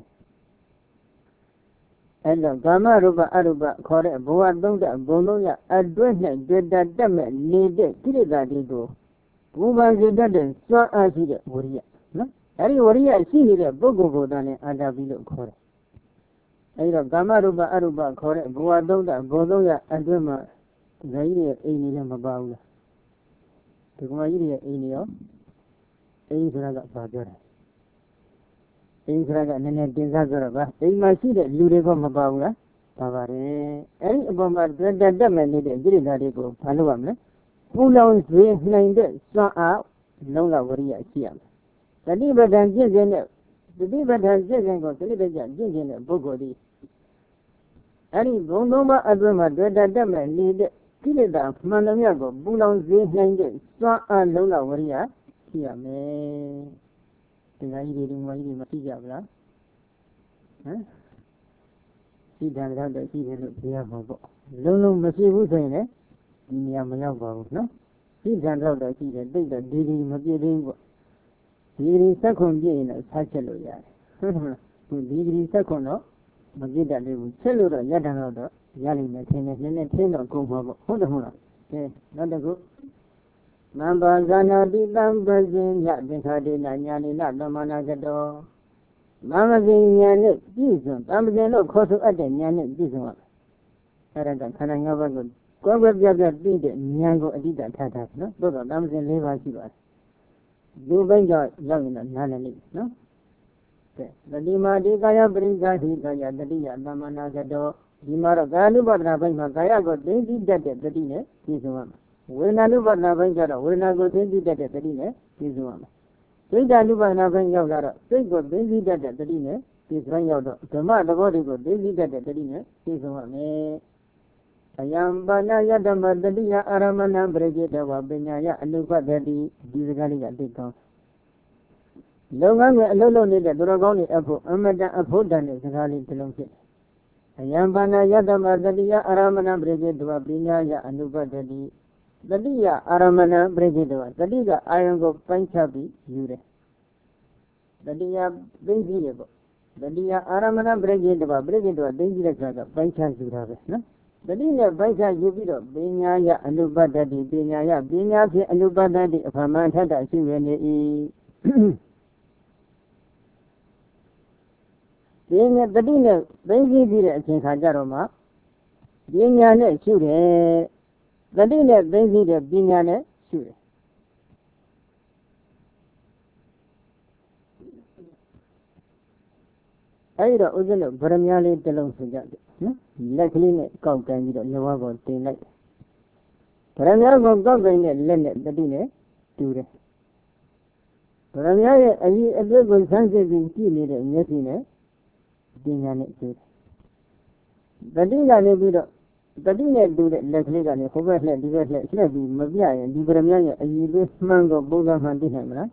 And the Gama Ruba Aruba, Kore, Boadonga, Goluya, Adwene, good that damn needed. Kilida, Digo. Buban Zidaden, so are Chini, Uria. No? Ari Uria, Chini, Bogo, Dane, Adabi, Kore. Either Gamaruba Aruba, Kore, Boadoga, Bodoya, Aduma, Zaire, Enium Baula. To Maria Enio, Ezraga Bagara. Ezraga Nene Dizagara, they might see that Ludego Mabaula, Pavare, any Bomba, the Daman needed, did not go, Paluamne, who knows we named it, saw out, Lola Varia Siam. The Liber than Jizen, the Liber than Jizen got the Liber than Jizen, Bogodi. Any Bondoma Adama Dredadama lead Kilida, Manamiago, Bulan Z, Swa and Lola Waria, here may. I reading my Masijabla. See that the season here for Lolo Masibu saying it. Yamayago, no? See that the season, they the daily Masibu. Degree second year in a Sachaloya. Degree second, no? Magida live cellular Yadanada, yelling at him and ten or go for Hodahuna. Not a good. Mamba Zana di Lambazin, Yadikadina, Yani, Lamanagado. Mamma Yanit, Jesus, Amazon, Cosso Aden, Yanit, Jesus. Aradan, Kananga, go with the beat, Nyango Adida Tata, no? Both of Amazon Leva Shiva. Do Benga, young and Nanani, no? The Lima di Gaya Bringa, Higaya, the Dia, Lamanagado, Dimara Galu, but Nabanga, Gaya got daisy dead at the dinner, Jesus. When I look at Navanga, when I go to that at the dinner, this one. Take I look at Navanga, take what they did at the dinner, this one out. The mother body got they did at the dinner, this one. I am Banaya, the Madalia, Aramana, Brigade, Wabinaya, and look at the Gizagani at the town. Lolo needed Dragoni Apo, Amada Apodan is Rally Telonki. I am Banaya, the Madalia, Aramana, Brigade, Wabinaya, and look at the Dia Aramana Brigade, the Liga Iron go Panchabi, Yure. The Dia Benziable. The Dia Aramana Brigade, Benzilaga, Pancha Zurave. The Dia Baita Jubido, Binyaya, Anubadadi, Binyaya, Binyaki, Anubadadi, of Amanta, she really. The Dina Benzi, King Hajaroma, Binyane, Shure. The dinner Benzi the Binyane, sure. I don't know, Paramyali Telon Sujat. Luckily, Cock and the Navago thing like Paramyago Gogging and Leonard the dinner, sure. Paramyali, a little sunset in Kili and Yesine, Binyane, sure. The dinner may be the dinner do that luckily than a cover let Slabby, Mavia, and Liberamia, a little mango boga Handinamra.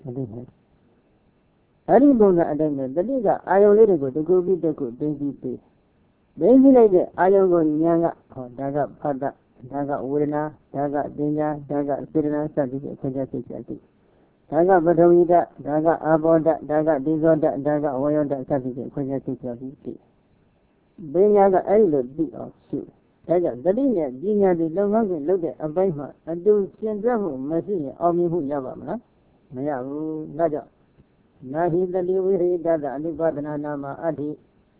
Harry Bona Adama, the Liga, I only go to go with the good baby pay. Baby lady, I am going Yanga, or Daga Pada, Daga Urina, Daga Dinya, Daga Sirina, Sadi, Kajaki. Daga Badawida, Daga Aboda, Daga Dizoda, Daga Oyoda, Sadi, Kajaki. Benyaga, I look big of shoe. The dinner, Gina, the long look at a banker, and do Sindra, Machine, Omihu Yavamna. Mayahu, Naja. Nahi the Liwi, Dada, Alibadana Nama Adi.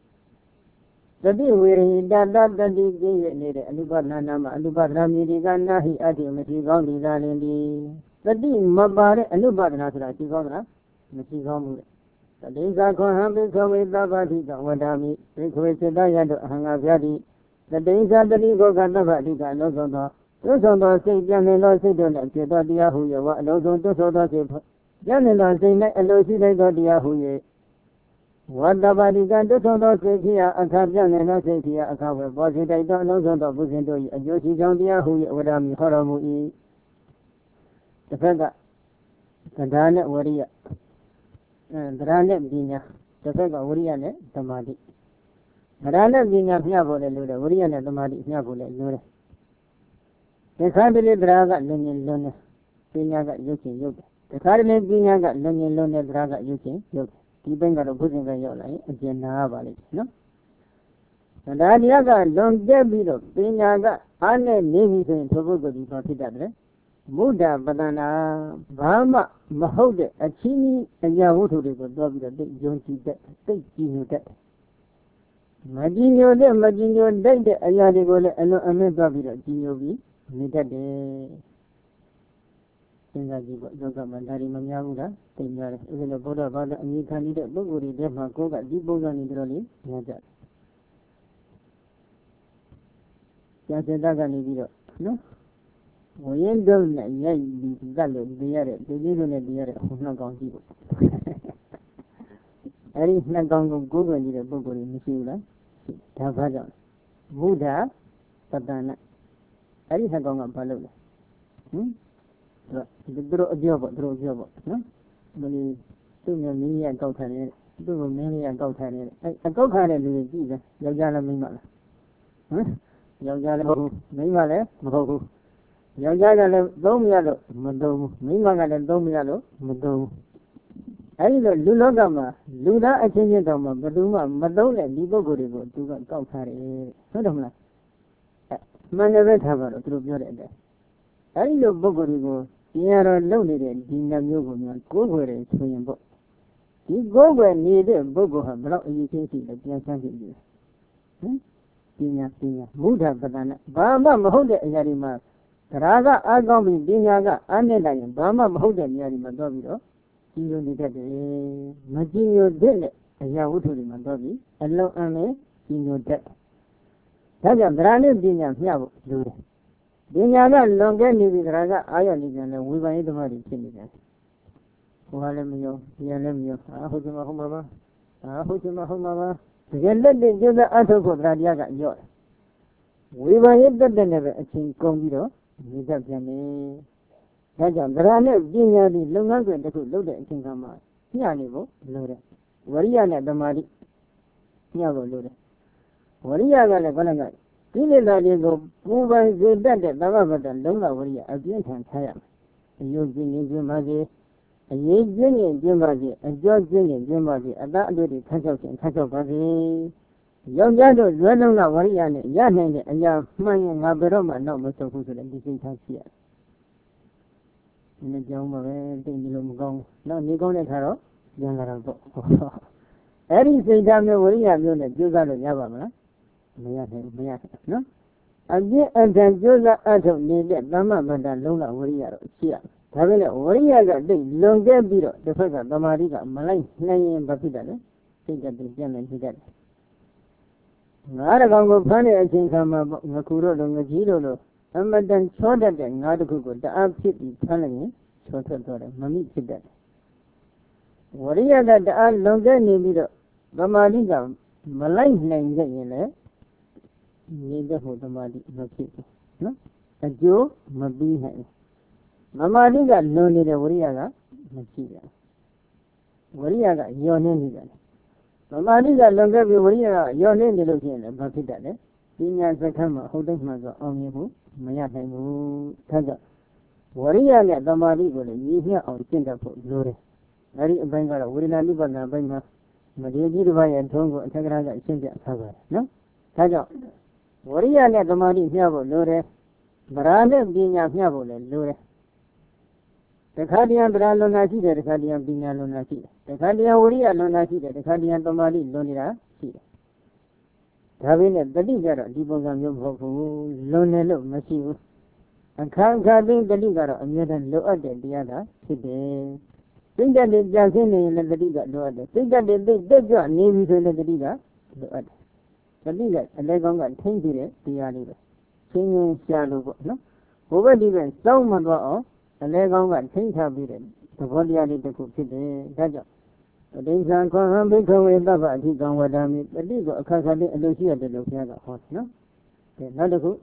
The Liwi, Dada, the Liwi, Alibadana Nama, Alibadana Midigan, Nahi Adi, Machigong, Dizalindi. The Din Mabare, Alibadana, Chigona, Machigong. The days are going to with the Vadika, Wadami, requested Diana Hangavadi. The days are the legal Gandavadika, Lozona. Those on the state, Janela, Sidon, Yahoo, those on the Soda, Janela, Sina, and Lucy, Yahoo. What the Vadigan, those on the state here, a Kajan and a state here, a cover, was it I don't know the Buzindo, a Joshi John Yahoo, Wadami, Horomu. The Fega, the Dana, Waria, and the Rana Dina, the Fega, Wariane, the Madi. Rana Dina Piabo, the Warian, the Madi, Piabo, the Kabili Draga, Lunin Luna, Pinaga, Yuki, Yuki. The Kabili Pinaga, Lunin Luna, Draga, Yuki, Yuki. Keeping a good in the Yola, a Genava, no? And Adiaga, don't get beat up, Pinaga, Anne, Navy, and Tobago, before Tidadre. Buddha, Banana, Bahama, Mahode, a chini, and Yahutu, the dog, the big Jonty, take you that. Majinio, dead, a Yadigo, and a Megabida, Ginobi. Nidade Singaji Mandari Mamyaga, Tingar, even a Boda Bada, and you can eat a Boguri, Demagoga, Diboga Nidroli, Naja. Yasedaga Nibido, no? We ain't done that yet, the air, the little at the air, who's not going to There is not going to go into the Boguri, Missula, Tavaja. Buddha Patana. Ari Hagong of Palula. Draw job, no? But two million go carry, 2 million go carry. I go carry the Jesus, Yagala Mimala. Yagala Mimale, Mohu. Yagala Domialo, Mado, Mimala Domialo, Mado. I Lulogama, Lula Achinjama, Maduma, Madola, Libo Guribo, to go carry. Sodoma. Manavetavar, through your head. I love Bogorigo, Sierra Loaded, Dina Yogo, go where it's swinging book. You go where near the Bogo have brought you can see the Jansan. Dina, Buddha Badana, Bama Mahoda Yarima, Raga Agami, Dinaga, Anelayan, Bama Mahoda Yarima Dovido. You did a Majinio Dele, a Yahutu Madovi, and Lo Ame, in your debt. Taja Brane Dina Yavu, Dina longer living Raga Ionic and we were in the money Chinigan. Walamio, Yalemio, Ahujima Humava, then let the Judah Atoko Radiaga Joy. We were in the never a king convido, without Yami. Taja Brane Dina the longer that could load it in Kama. Yanivo, loaded. Wariana the Mari. Yago loaded. Wariaga the Galaga. Dile Puba Zeda, Lavava, Longa Waria, a great and Taya. A Eugene Jimazi, a Eugene Jimazi, a George Jimazi, a Dadu, Kassok and Kassokazi. Yogado, Renona Warian, Yahan, and Yamani Naberoma, no Motoku, and this is here. In the Joma, Gong, no Nigon Haro, Yangarabo. Everything down the Waria, Jugado Yavama. No? Again, and then Jola Atom needed Lama Madan Lola Waria, Chia. Tavilla Waria got the longer biro, the first of Damariga, Malay, Nayan Bapida, think that the German did that. Naragongo Pani, I think I'm a Nakuro, Ngajiro, and Madan Choda, Nadakugo, the outfit is telling me, Chotta, Mammy did that. Waria got the longer biro, Damariga, Malay, Nayan. Neither for the body, no? A Joe, Mabi Hay. Mamma got no need a Wariaga, Machida. Wariaga, your name is. Mamma got longer be Wariaga, your name is looking at Bapida. Being as a camera, holding my own Mayatamu, Taga. Wariaga, the Marigo, you hear on Singapore, Glory. Very Bengal, Wurina Libana, Benga, Madigi and Tongo and Tagraga, Sinja, Taga, no? Taga. Waria let the money Yavo Lure, Brale being a Yavo Lure. The Cardian Bralonati, the Cardian Binalonati, the Cardian Waria Lonati, the Cardian Tomali Lonira, see. Having a Deligar, Dibogam Yobu, Lonelo, Massive, and can't carving the Ligar, and yet and lower than the other, today. Think that they just in the Liga, no other. Think that they got name to the Liga, the other. The leader, a leg on and think it, the other. Singing shadow, no? Over even so much, a leg on and think have it. The body I did the cook today, Gaja. The days are gone, because we love it, he gone with them. The leader, because I didn't lose here, the Luciana hot, no? Another good.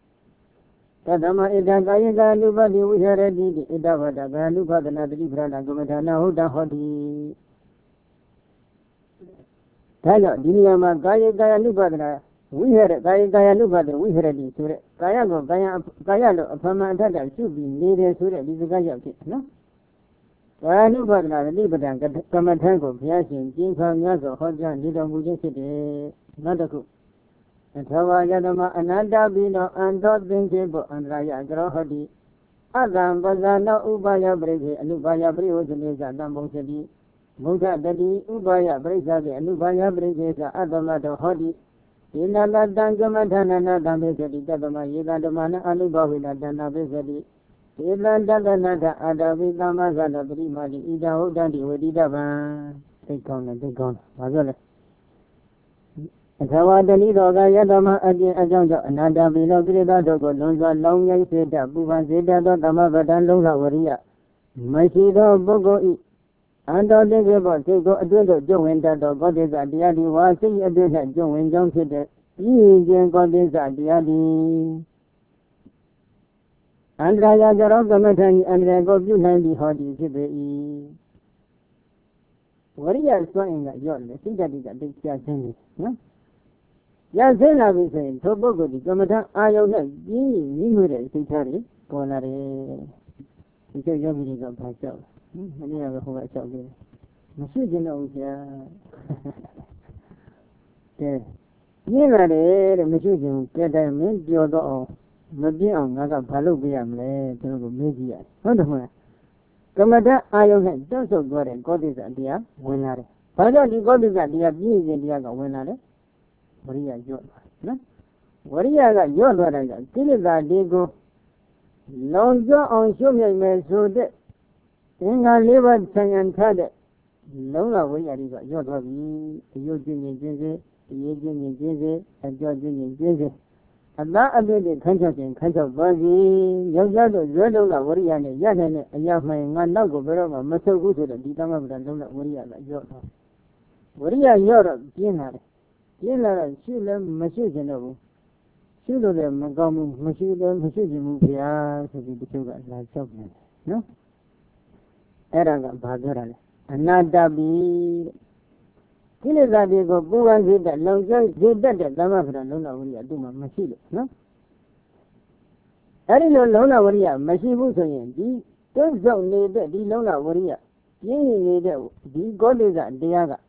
Tadama is that I got nobody we had a deed, it ever the value for the Nadi Brana Gometana, who the hottie. Tala, Diniama, Gaya Lubadra, we had a Gaya Lubadra, we had a deed to it. Gayalo, upon my dada should be needed to the Gaya, no? Gaya Lubadra, Libadan, Kamatango, Piasin, Jim Yago, Hojan, Lidon Wujan City, not a cook. And Tawa Yadama, another Bino, and dot being table, and Raya Grohadi. Adam Bazana, Ubaya Brege, and Ubaya Brego, and Adam City. Muga Daddy, Ubaya Breza, and Ubaya Breza, Adamado Hodi. Inala Dangamatana, Damesadi, Dadama, Yadamana, Alubavina, Dana Bezadi. Ilanda Nada, Adavi Damazana, Brimadi, Ida Odandi, Wedidava. Take on, Mazala. Tawa the Lido Gayadama again, another below Grida Dogo, Lonza, Long Yaseda, Buvan Zeda, Damavadan, Longa Waria. Masido Bogo. And all the river, they go a little Joe and that God is at the Adi was a little Joe and John said ပြီးခြင်းကောတိစတရားသည်အန္တရာယကြရောကမ္မထံဤအန္တရာယ်ကိုပြုနိုင်ပြီးဟောသည်ဖြစ်ပေ၏ဝရိယစွမ်းအင်ကရော့တယ်စိတ်ဓာတ်တွေကတိတ်ကျဆင်းနေနော်ကျဆင်းလာပြီဆိုရင်ထိုပုဂ္ဂိုလ်ဒီကမ္မထအာယုန်နဲ့ပြင်းရင်းနှီးတဲ့စိတ်ထားတွေပေါ်လာတယ်ဒီကျယောဂီတွေကဘာလျှောက်မနေ့ကဟိုကလျှောက်တယ်မရှိကျင်တော့ဘူးဗျာကဲပြင်းလာတယ်တဲ့မရှိကျင်ကဲတိုင်းမင်းပြောတော့အောင်မပြင်းအောင်ငါကဘာလုပ်ပေးရမလဲသူတို့ကိုမေးကြည့်ရတယ်ဟုတ်တယ်မဟုတ်လားကမ္မထအာယုန်နဲ့တွန့်ဆုတ်သွားတဲ့ကောတိစတရားဝင်လာတယ်ဘာကြောင့်ဒီကောတိစတရားပြင်းရင်တရားကဝင်လာလဲဝရိယညော့သွားနော်ဝရိယကညော့သွားတဲ့ကကိလေသာတွေကိုလုံကျော်အောင်ရှုမြိုက်မယ်ဆိုတဲ့အင်္ဂါ၄ပါးဆံရန်ထားတဲ့လုံးဝဝိညာဉ်တွေကညော့သွားပြီအယုတ်ကျင်းခြင်းစေအရေးကျင်းခြင်းစေအကြောကျင်းခြင်းစေအသားအပြည့်တွေခန်းချခြင်းခန်းချသွားပြီယောက်ျားတို့ရွယ်လုံးကဝရိယနဲ့ရနိုင်တဲ့အရာမှန်ငါနောက်ကိုဘယ်တော့မှမဆုတ်ဘူးဆိုတော့ဒီသမဗုဒ္ဓလုံးကဝရိယကညော့သွားဝရိယညော့တော့ပြင်းလာတယ်ပြင်းလာတော့ရှုလည်းမရှိကျင်တော့ဘူးရှုလို့လည်းမကောင်းဘူးမရှိလည်းမရှိကျင်ဘူးဗျာဆိုပြီးတချို့ကလာလျှောက်ပြန်တယ်နော်အဲ့ဒါကဘာပြောတာလဲအနာတ္တပိကိလေသာတွေကိုပူပန်စေတဲ့လုံကျစေတတ်တဲ့သမဗုဒ္ဓလုံးဝဝရိယသူ့မှာမရှိလို့နော်အဲ့ဒီလိုလုံးဝဝရိယမရှိဘူးဆိုရင်ဒီတုံ့ဆောက်နေတဲ့ဒီလုံးဝဝရိယပြင်းရင်နေတဲ့ဒီကောတိစတရားက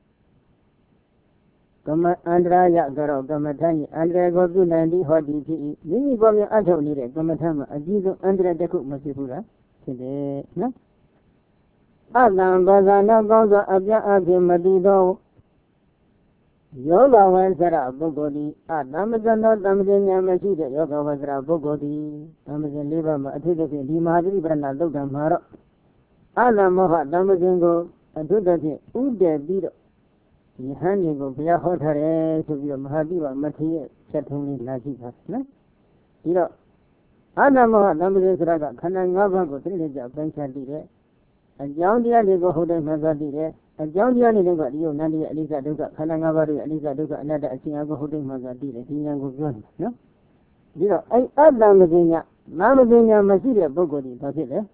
ကမ္မအန္တရာယကြောကမ္မထံအန္တရာယ်ကိုပြုနိုင်သည်ဟောသည်ဖြစ်၏မိမိပေါ်မှာအထုတ်နေတဲ့ကမ္မထံမှာအကြီးဆုံးအန္တရာယ်တစ်ခုမရှိဘူးလားဖြစ်တယ်နော်အတံဘာသာနာကောင်းစွာအပြအဖြစ်မတည်သောယောဂဝဆရာပုဂ္ဂိုလ်သည်အတမဇ္ဇနောတမ္ပဇဉာဏ်မရှိတဲ့ယောဂဝဆရာပုဂ္ဂိုလ်သည်တမ္ပဇဉ၄ပါးမှာအထူးသဖြင့်ဒီမဟာသတိပဋ္ဌာန်သုတ်တံမှာတော့အတမောဟတမ္ပဇဉကိုအထူးသဖြင့်ဥတည်ပြီးတော့ယဟန်ကြီးကိုဘုရားဟောထားတယ်ဆိုပြီးတော့မဟာတိပမထေရရဲ့ချက်ထုံးလေးလာကြည့်ပါနော်ဒီတော့အတမောဟတမ္ပဇဉဆိုတာကခန္ဓာ၅ပါးကိုသိတဲ့ကြပိုင်းခြားတည်တယ်အကြောင်းတရားတွေကိုဟုတ်တယ်မှတ်သားတည်တယ်အကြောင်းတရားတွေကဒီယုံနန္ဒီရဲ့အနိစ္စဒုက္ခခန္ဓာ၅ပါးရဲ့အနိစ္စဒုက္ခအနတ္တအရှင်အကိုဟုတ်တယ်မှတ်သားတည်တယ်ဒီဉာဏ်ကိုပြောနေတာနော်ဒီတော့အဲ့အတ္တမဇ္ဇညာနာမဇ္ဇညာမရှိတဲ့ပုဂ္ဂိုလ်ဒီဘာဖြစ်လဲ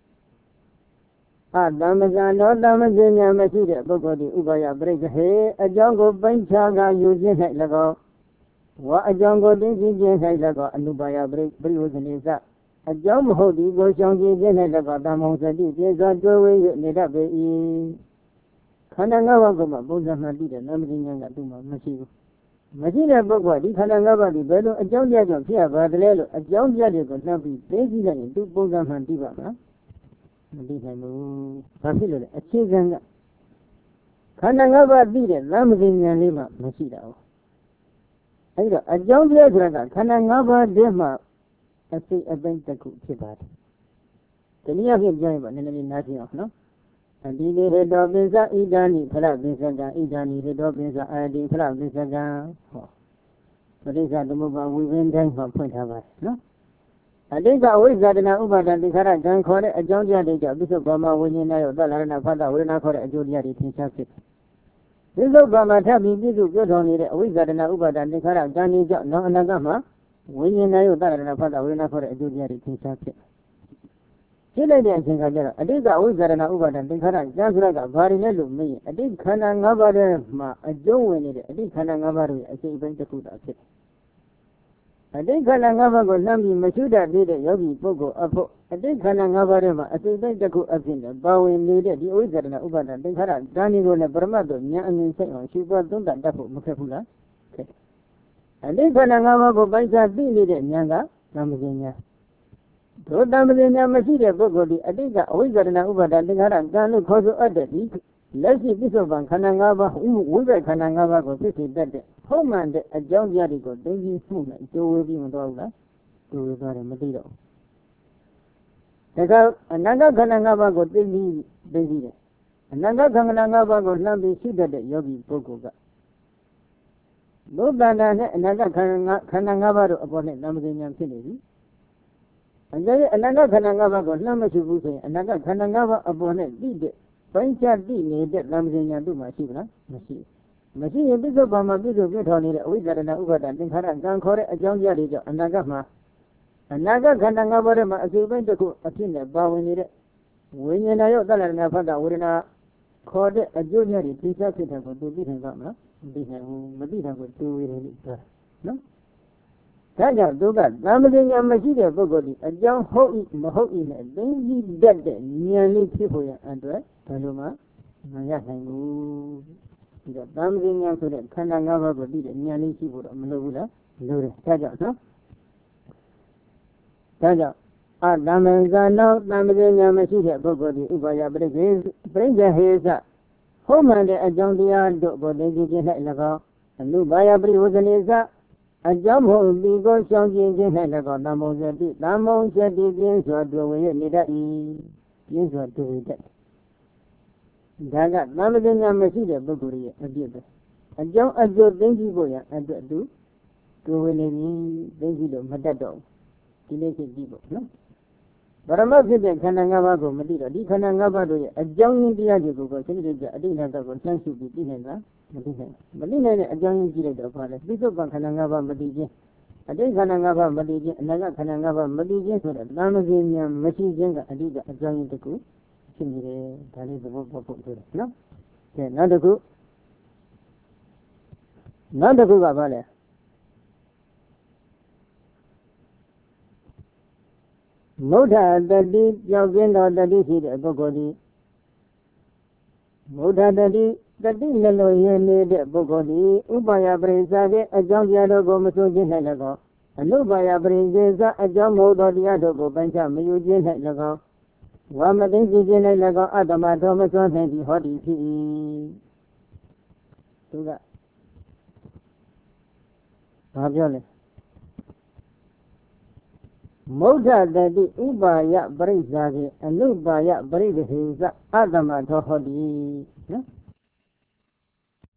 အတ္တမဇ္ဇနောတမဇ္ဇညာမရှိတဲ့ပုဂ္ဂိုလ်ဒီဥပါယပရိက္ခဟေအကြောင်းကိုပိုင်းခြားကယူခြင်း၌၎င်းဝါအကြောင်းကိုသိသိခြင်း၌၎င်းအနုပါယပရိဝဇ္ဇနေသအကြောင်းမဟုတ်ဒီကိုရှောင်ကြဉ်ခြင်း၌၎င်းတမောစတိပြေစွာတွဲဝေ၍နေတတ်ပေ၏ခန္ဓာ၅ပါးကမှပုံစံမှန်တည်တဲ့နာမည်ဉာဏ်ကသူ့မှာမရှိဘူးမရှိတဲ့ပုဂ္ဂိုလ်ဒီခန္ဓာ၅ပါးဒီဘယ်လိုအကြောင်းတရားကြောင့်ဖြစ်ရပါသလဲလို့အကြောင်းတရားတွေကိုနှံ့ပြီးသိသိလိုက်ရင်သူပုံစံမှန်တည်ပါမလားမတည်နိုင်ဘူးဘာဖြစ်လို့လဲအခြေခံကခန္ဓာ၅ပါးတည်တဲ့နာမည်ဉာဏ်လေးမှမရှိတာဘူးအဲဒီတော့အကြောင်းတရားဆိုတာကခန္ဓာ၅ပါးတည်းမှာအစိတ်အပိုင်းတစ်ခုဖြစ်ပါတယ်။ဒီနည်းအားဖြင့်ပြောရင်ပေါ့နည်းနည်းနားကြည့်အောင်နော်။အဒီလေဟေတောပိစ္ဆဣဒာနိဖလပိစ္ဆကံဣဒာနိဟေတောပိစ္ဆအာတိဖလပိစ္ဆကံဟောပဋိစ္စသမုပ္ပါဝိပင်းတိုင်းမှာဖွင့်ထားပါတယ်နော်။အတိတ်ကအဝိဇ္ဇာတနာဥပါဒံသင်္ခါရကံခေါ်တဲ့အကြောင်းတရားတွေကြောင့်ပိစ္ဆုပ္ပမဝိညာဉ်ရောသလရဏဖတ်တဝေဒနာခေါ်တဲ့အကျိုးတရားတွေသင်္ချာဖြစ်တယ်။ပိစ္ဆုပ္ပမထပ်ပြီးပြည့်စုံပြောထောင်နေတဲ့အဝိဇ္ဇာတနာဥပါဒံသင်္ခါရကံတွေကြောင့်နောင်အနာဂတ်မှာဝိညာဉ်ရောသလရဏဖတ်တဝေဒနာခေါ်တဲ့အကျိုးတရားတွေသင်္ချာဖြစ်ဖြစ်လိုက်တဲ့အချိန်ခါကျတော့အတိတ်ကအဝိဇ္ဇာရဏဥပါဒံသင်္ခါရကျမ်းဆိုတာကဘာတွေလဲလို့မေးရင်အတိတ်ခန္ဓာ၅ပါးထဲမှာအကျုံးဝင်နေတဲ့အတိတ်ခန္ဓာ၅ပါးရဲ့အစိတ်အပိုင်းတစ်ခုသာဖြစ်တယ်။အတိတ်ခန္ဓာ၅ပါးကိုလှမ်းပြီးမရှိတတ်သေးတဲ့ယောဂီပုဂ္ဂိုလ်အဖို့အတိတ်ခန္ဓာ၅ပါးထဲမှာအစိတ်အပိုင်းတစ်ခုအဖြစ်နဲ့ပါဝင်နေတဲ့ဒီအဝိဇ္ဇာရဏဥပါဒံသင်္ခါရဓာတ်တွေကိုလည်းပရမတ်တို့ဉာဏ်အမြင်ဆိုင်အောင်ရှုပွားသုံးသပ်တတ်ဖို့မခက်ဘူးလား။ခက်။အတိတ်ခန္ဓာ၅ပါးကိုပိုင်းခြားသိနေတဲ့ဉာဏ်ကသံဃာဉာဏ်ဒုတံပဇညာမရှိတဲ့ပုဂ္ဂိုလ်ဒီအတိတ်ကအဝိဇ္ဇာတနာဥပါဒသင်္ခါရကံလို့ခေါ်ဆိုအပ်တဲ့ဒီလက်ရှိပြစ္ဆုတ်ပံခန္ဓာ၅ပါးဝိဘက်ခန္ဓာ၅ပါးကိုဖြစ်စေတတ်တဲ့ဟုတ်မှန်တဲ့အကြောင်းတရားတွေကိုသိသိမှုနဲ့ကြိုးဝေးပြီးမတော်ဘူးလားကြိုးဝေးသွားတယ်မသိတော့ဘူးဒါကအနန္တခန္ဓာ၅ပါးကိုသိပြီးတယ်အနန္တခန္ဓာ၅ပါးကိုလှမ်းပြီးရှိတတ်တဲ့ယောဂီပုဂ္ဂိုလ်ကဘုဒ္ဓန္တာနဲ့အနန္တခန္ဓာ၅ပါးတို့အပေါ်နဲ့သံပဇညာဖြစ်နေပြီအကျဉ်းအနန္တခန္ဓာ၅ပါးကိုလှမ်းမရှိဘူးဆိုရင်အနန္တခန္ဓာ၅ပါးအပေါ်နဲ့သိတဲ့ပိုင်းခြားသိနေတဲ့သံပဇညာတို့မှရှိဗလားမရှိမရှိရင်ပြစ္ဆုတ်ပါမှာပြစ္ဆုတ်ပြထောင်နေတဲ့အဝိဇ္ဇာရဏဥပါဒသင်္ခါရကံခေါ်တဲ့အကြောင်းတရားတွေကြောင့်အနာဂတ်မှာအနာဂတ်ခန္ဓာ၅ပါးထဲမှာအစိပိုင်းတစ်ခုအဖြစ်နဲ့ပါဝင်နေတဲ့ဝိညာဏရောသလရဏဖတ်တာဝေဒနာခေါ်တဲ့အကျိုးများတွေသိစားဖြစ်တဲ့ကိုသူသိနိုင်ပါမလားမသိနိုင်ဘူးမသိနိုင်ကိုတူဝေတယ်လို့ပြောတာနော်ဒါကြောင့်သူကသံမဉဏ်မရှိတဲ့ပုဂ္ဂိုလ်ဒီအကြောင်းဟုတ်၏မဟုတ်၏နဲ့သိသိတတ်တဲ့ဉာဏ်လေးဖြစ်ဖို့ရအတွက်ဘယ်လိုမှမရနိုင်ဘူးဒီတော့သံမဉဏ်ဆိုတဲ့ခန္ဓာ၅ပါးကိုသိတဲ့ဉာဏ်လေးရှိဖို့တော့မလိုဘူးလားလိုတယ်ဒါကြောင့်နော်ဒါကြောင့်အတမန်ဇာနောသံမဉဏ်မရှိတဲ့ပုဂ္ဂိုလ်ဒီဥပါယပရိစ္ဆေဟေသဟုတ်မှန်တဲ့အကြောင်းတရားတို့ကိုသိသိခြင်း၌၎င်းအနုပါယပရိဝဇ္ဇနေသအကြောင်းမဟုတ်ဒီကိုရှောင်ကျင်ခြင်း၌၎င်းတမ္မုံစတိတမ္မုံစတိပြင်းစွာတွေ့ဝင်နေတတ်၏ပြင်းစွာတွေ့ဝင်တတ်ဒါကသံမဉဏ်မရှိတဲ့ပုဂ္ဂိုလ်ရဲ့အပြစ်ပဲအကြောင်းအကျိုးသိသိဖို့ရအတွက်သူတွေ့ဝင်နေပြီသိသိလို့မတတ်တော့ဒီနေ့ဖြစ်ကြည့်ဖို့နော်ဗရမဖြစ်တဲ့ခန္ဓာ၅ပါးကိုမသိတော့ဒီခန္ဓာ၅ပါးတို့ရဲ့အကြောင်းရင်းတရားတွေကိုစိတ်ကြအတိတ်နဲ့တော့ဆန်းရှုပြီးသိနိုင်တာမသိနိုင်တဲ့အကြောင်းရင်းကြည့်လိုက်တော့ဘာလဲပြစ္ဆုတ်ပံခန္ဓာ၅ပါးမသိခြင်းအတိတ်ခန္ဓာ၅ပါးမသိခြင်းအနာဂတ်ခန္ဓာ၅ပါးမသိခြင်းဆိုတဲ့သံမဉဏ်မရှိခြင်းကအတိတ်ကအကြောင်းရင်းတစ်ခုဖြစ်နေတယ်ဒါလေးသဘောပေါက်ဖို့လိုတယ်နော်ကဲနောက်တစ်ခုကဘာလဲမုဒ္ဒတတိကြောင့်ကျင်းတော်တတိရှိတဲ့ပုဂ္ဂိုလ်ဒီမုဒ္ဒတတိလည်းလို့ရင်းနေတဲ့ပုဂ္ဂိုလ်ဒီဥပါယပရိစ္ဆာတဲ့အကြောင်းတရားတို့ကိုမဆိုခြင်း၌၎င်းအနုပါယပရိစ္ဆေအကြောင်းမဟုတ်သောတရားတို့ကိုပိုင်းခြားမယူခြင်း၌၎င်းဝါမသိသိခြင်း၌၎င်းအတ္တမတော်မစွမ်းနိုင်သည်ဟောဒီဖြစ်၏သူကဘာပြောလဲမုဒ္ဒတတိဥပါယပရိစ္ဆာဖြင့်အနုပါယပရိစ္ဆေသအတ္တမထောဟောတိနော်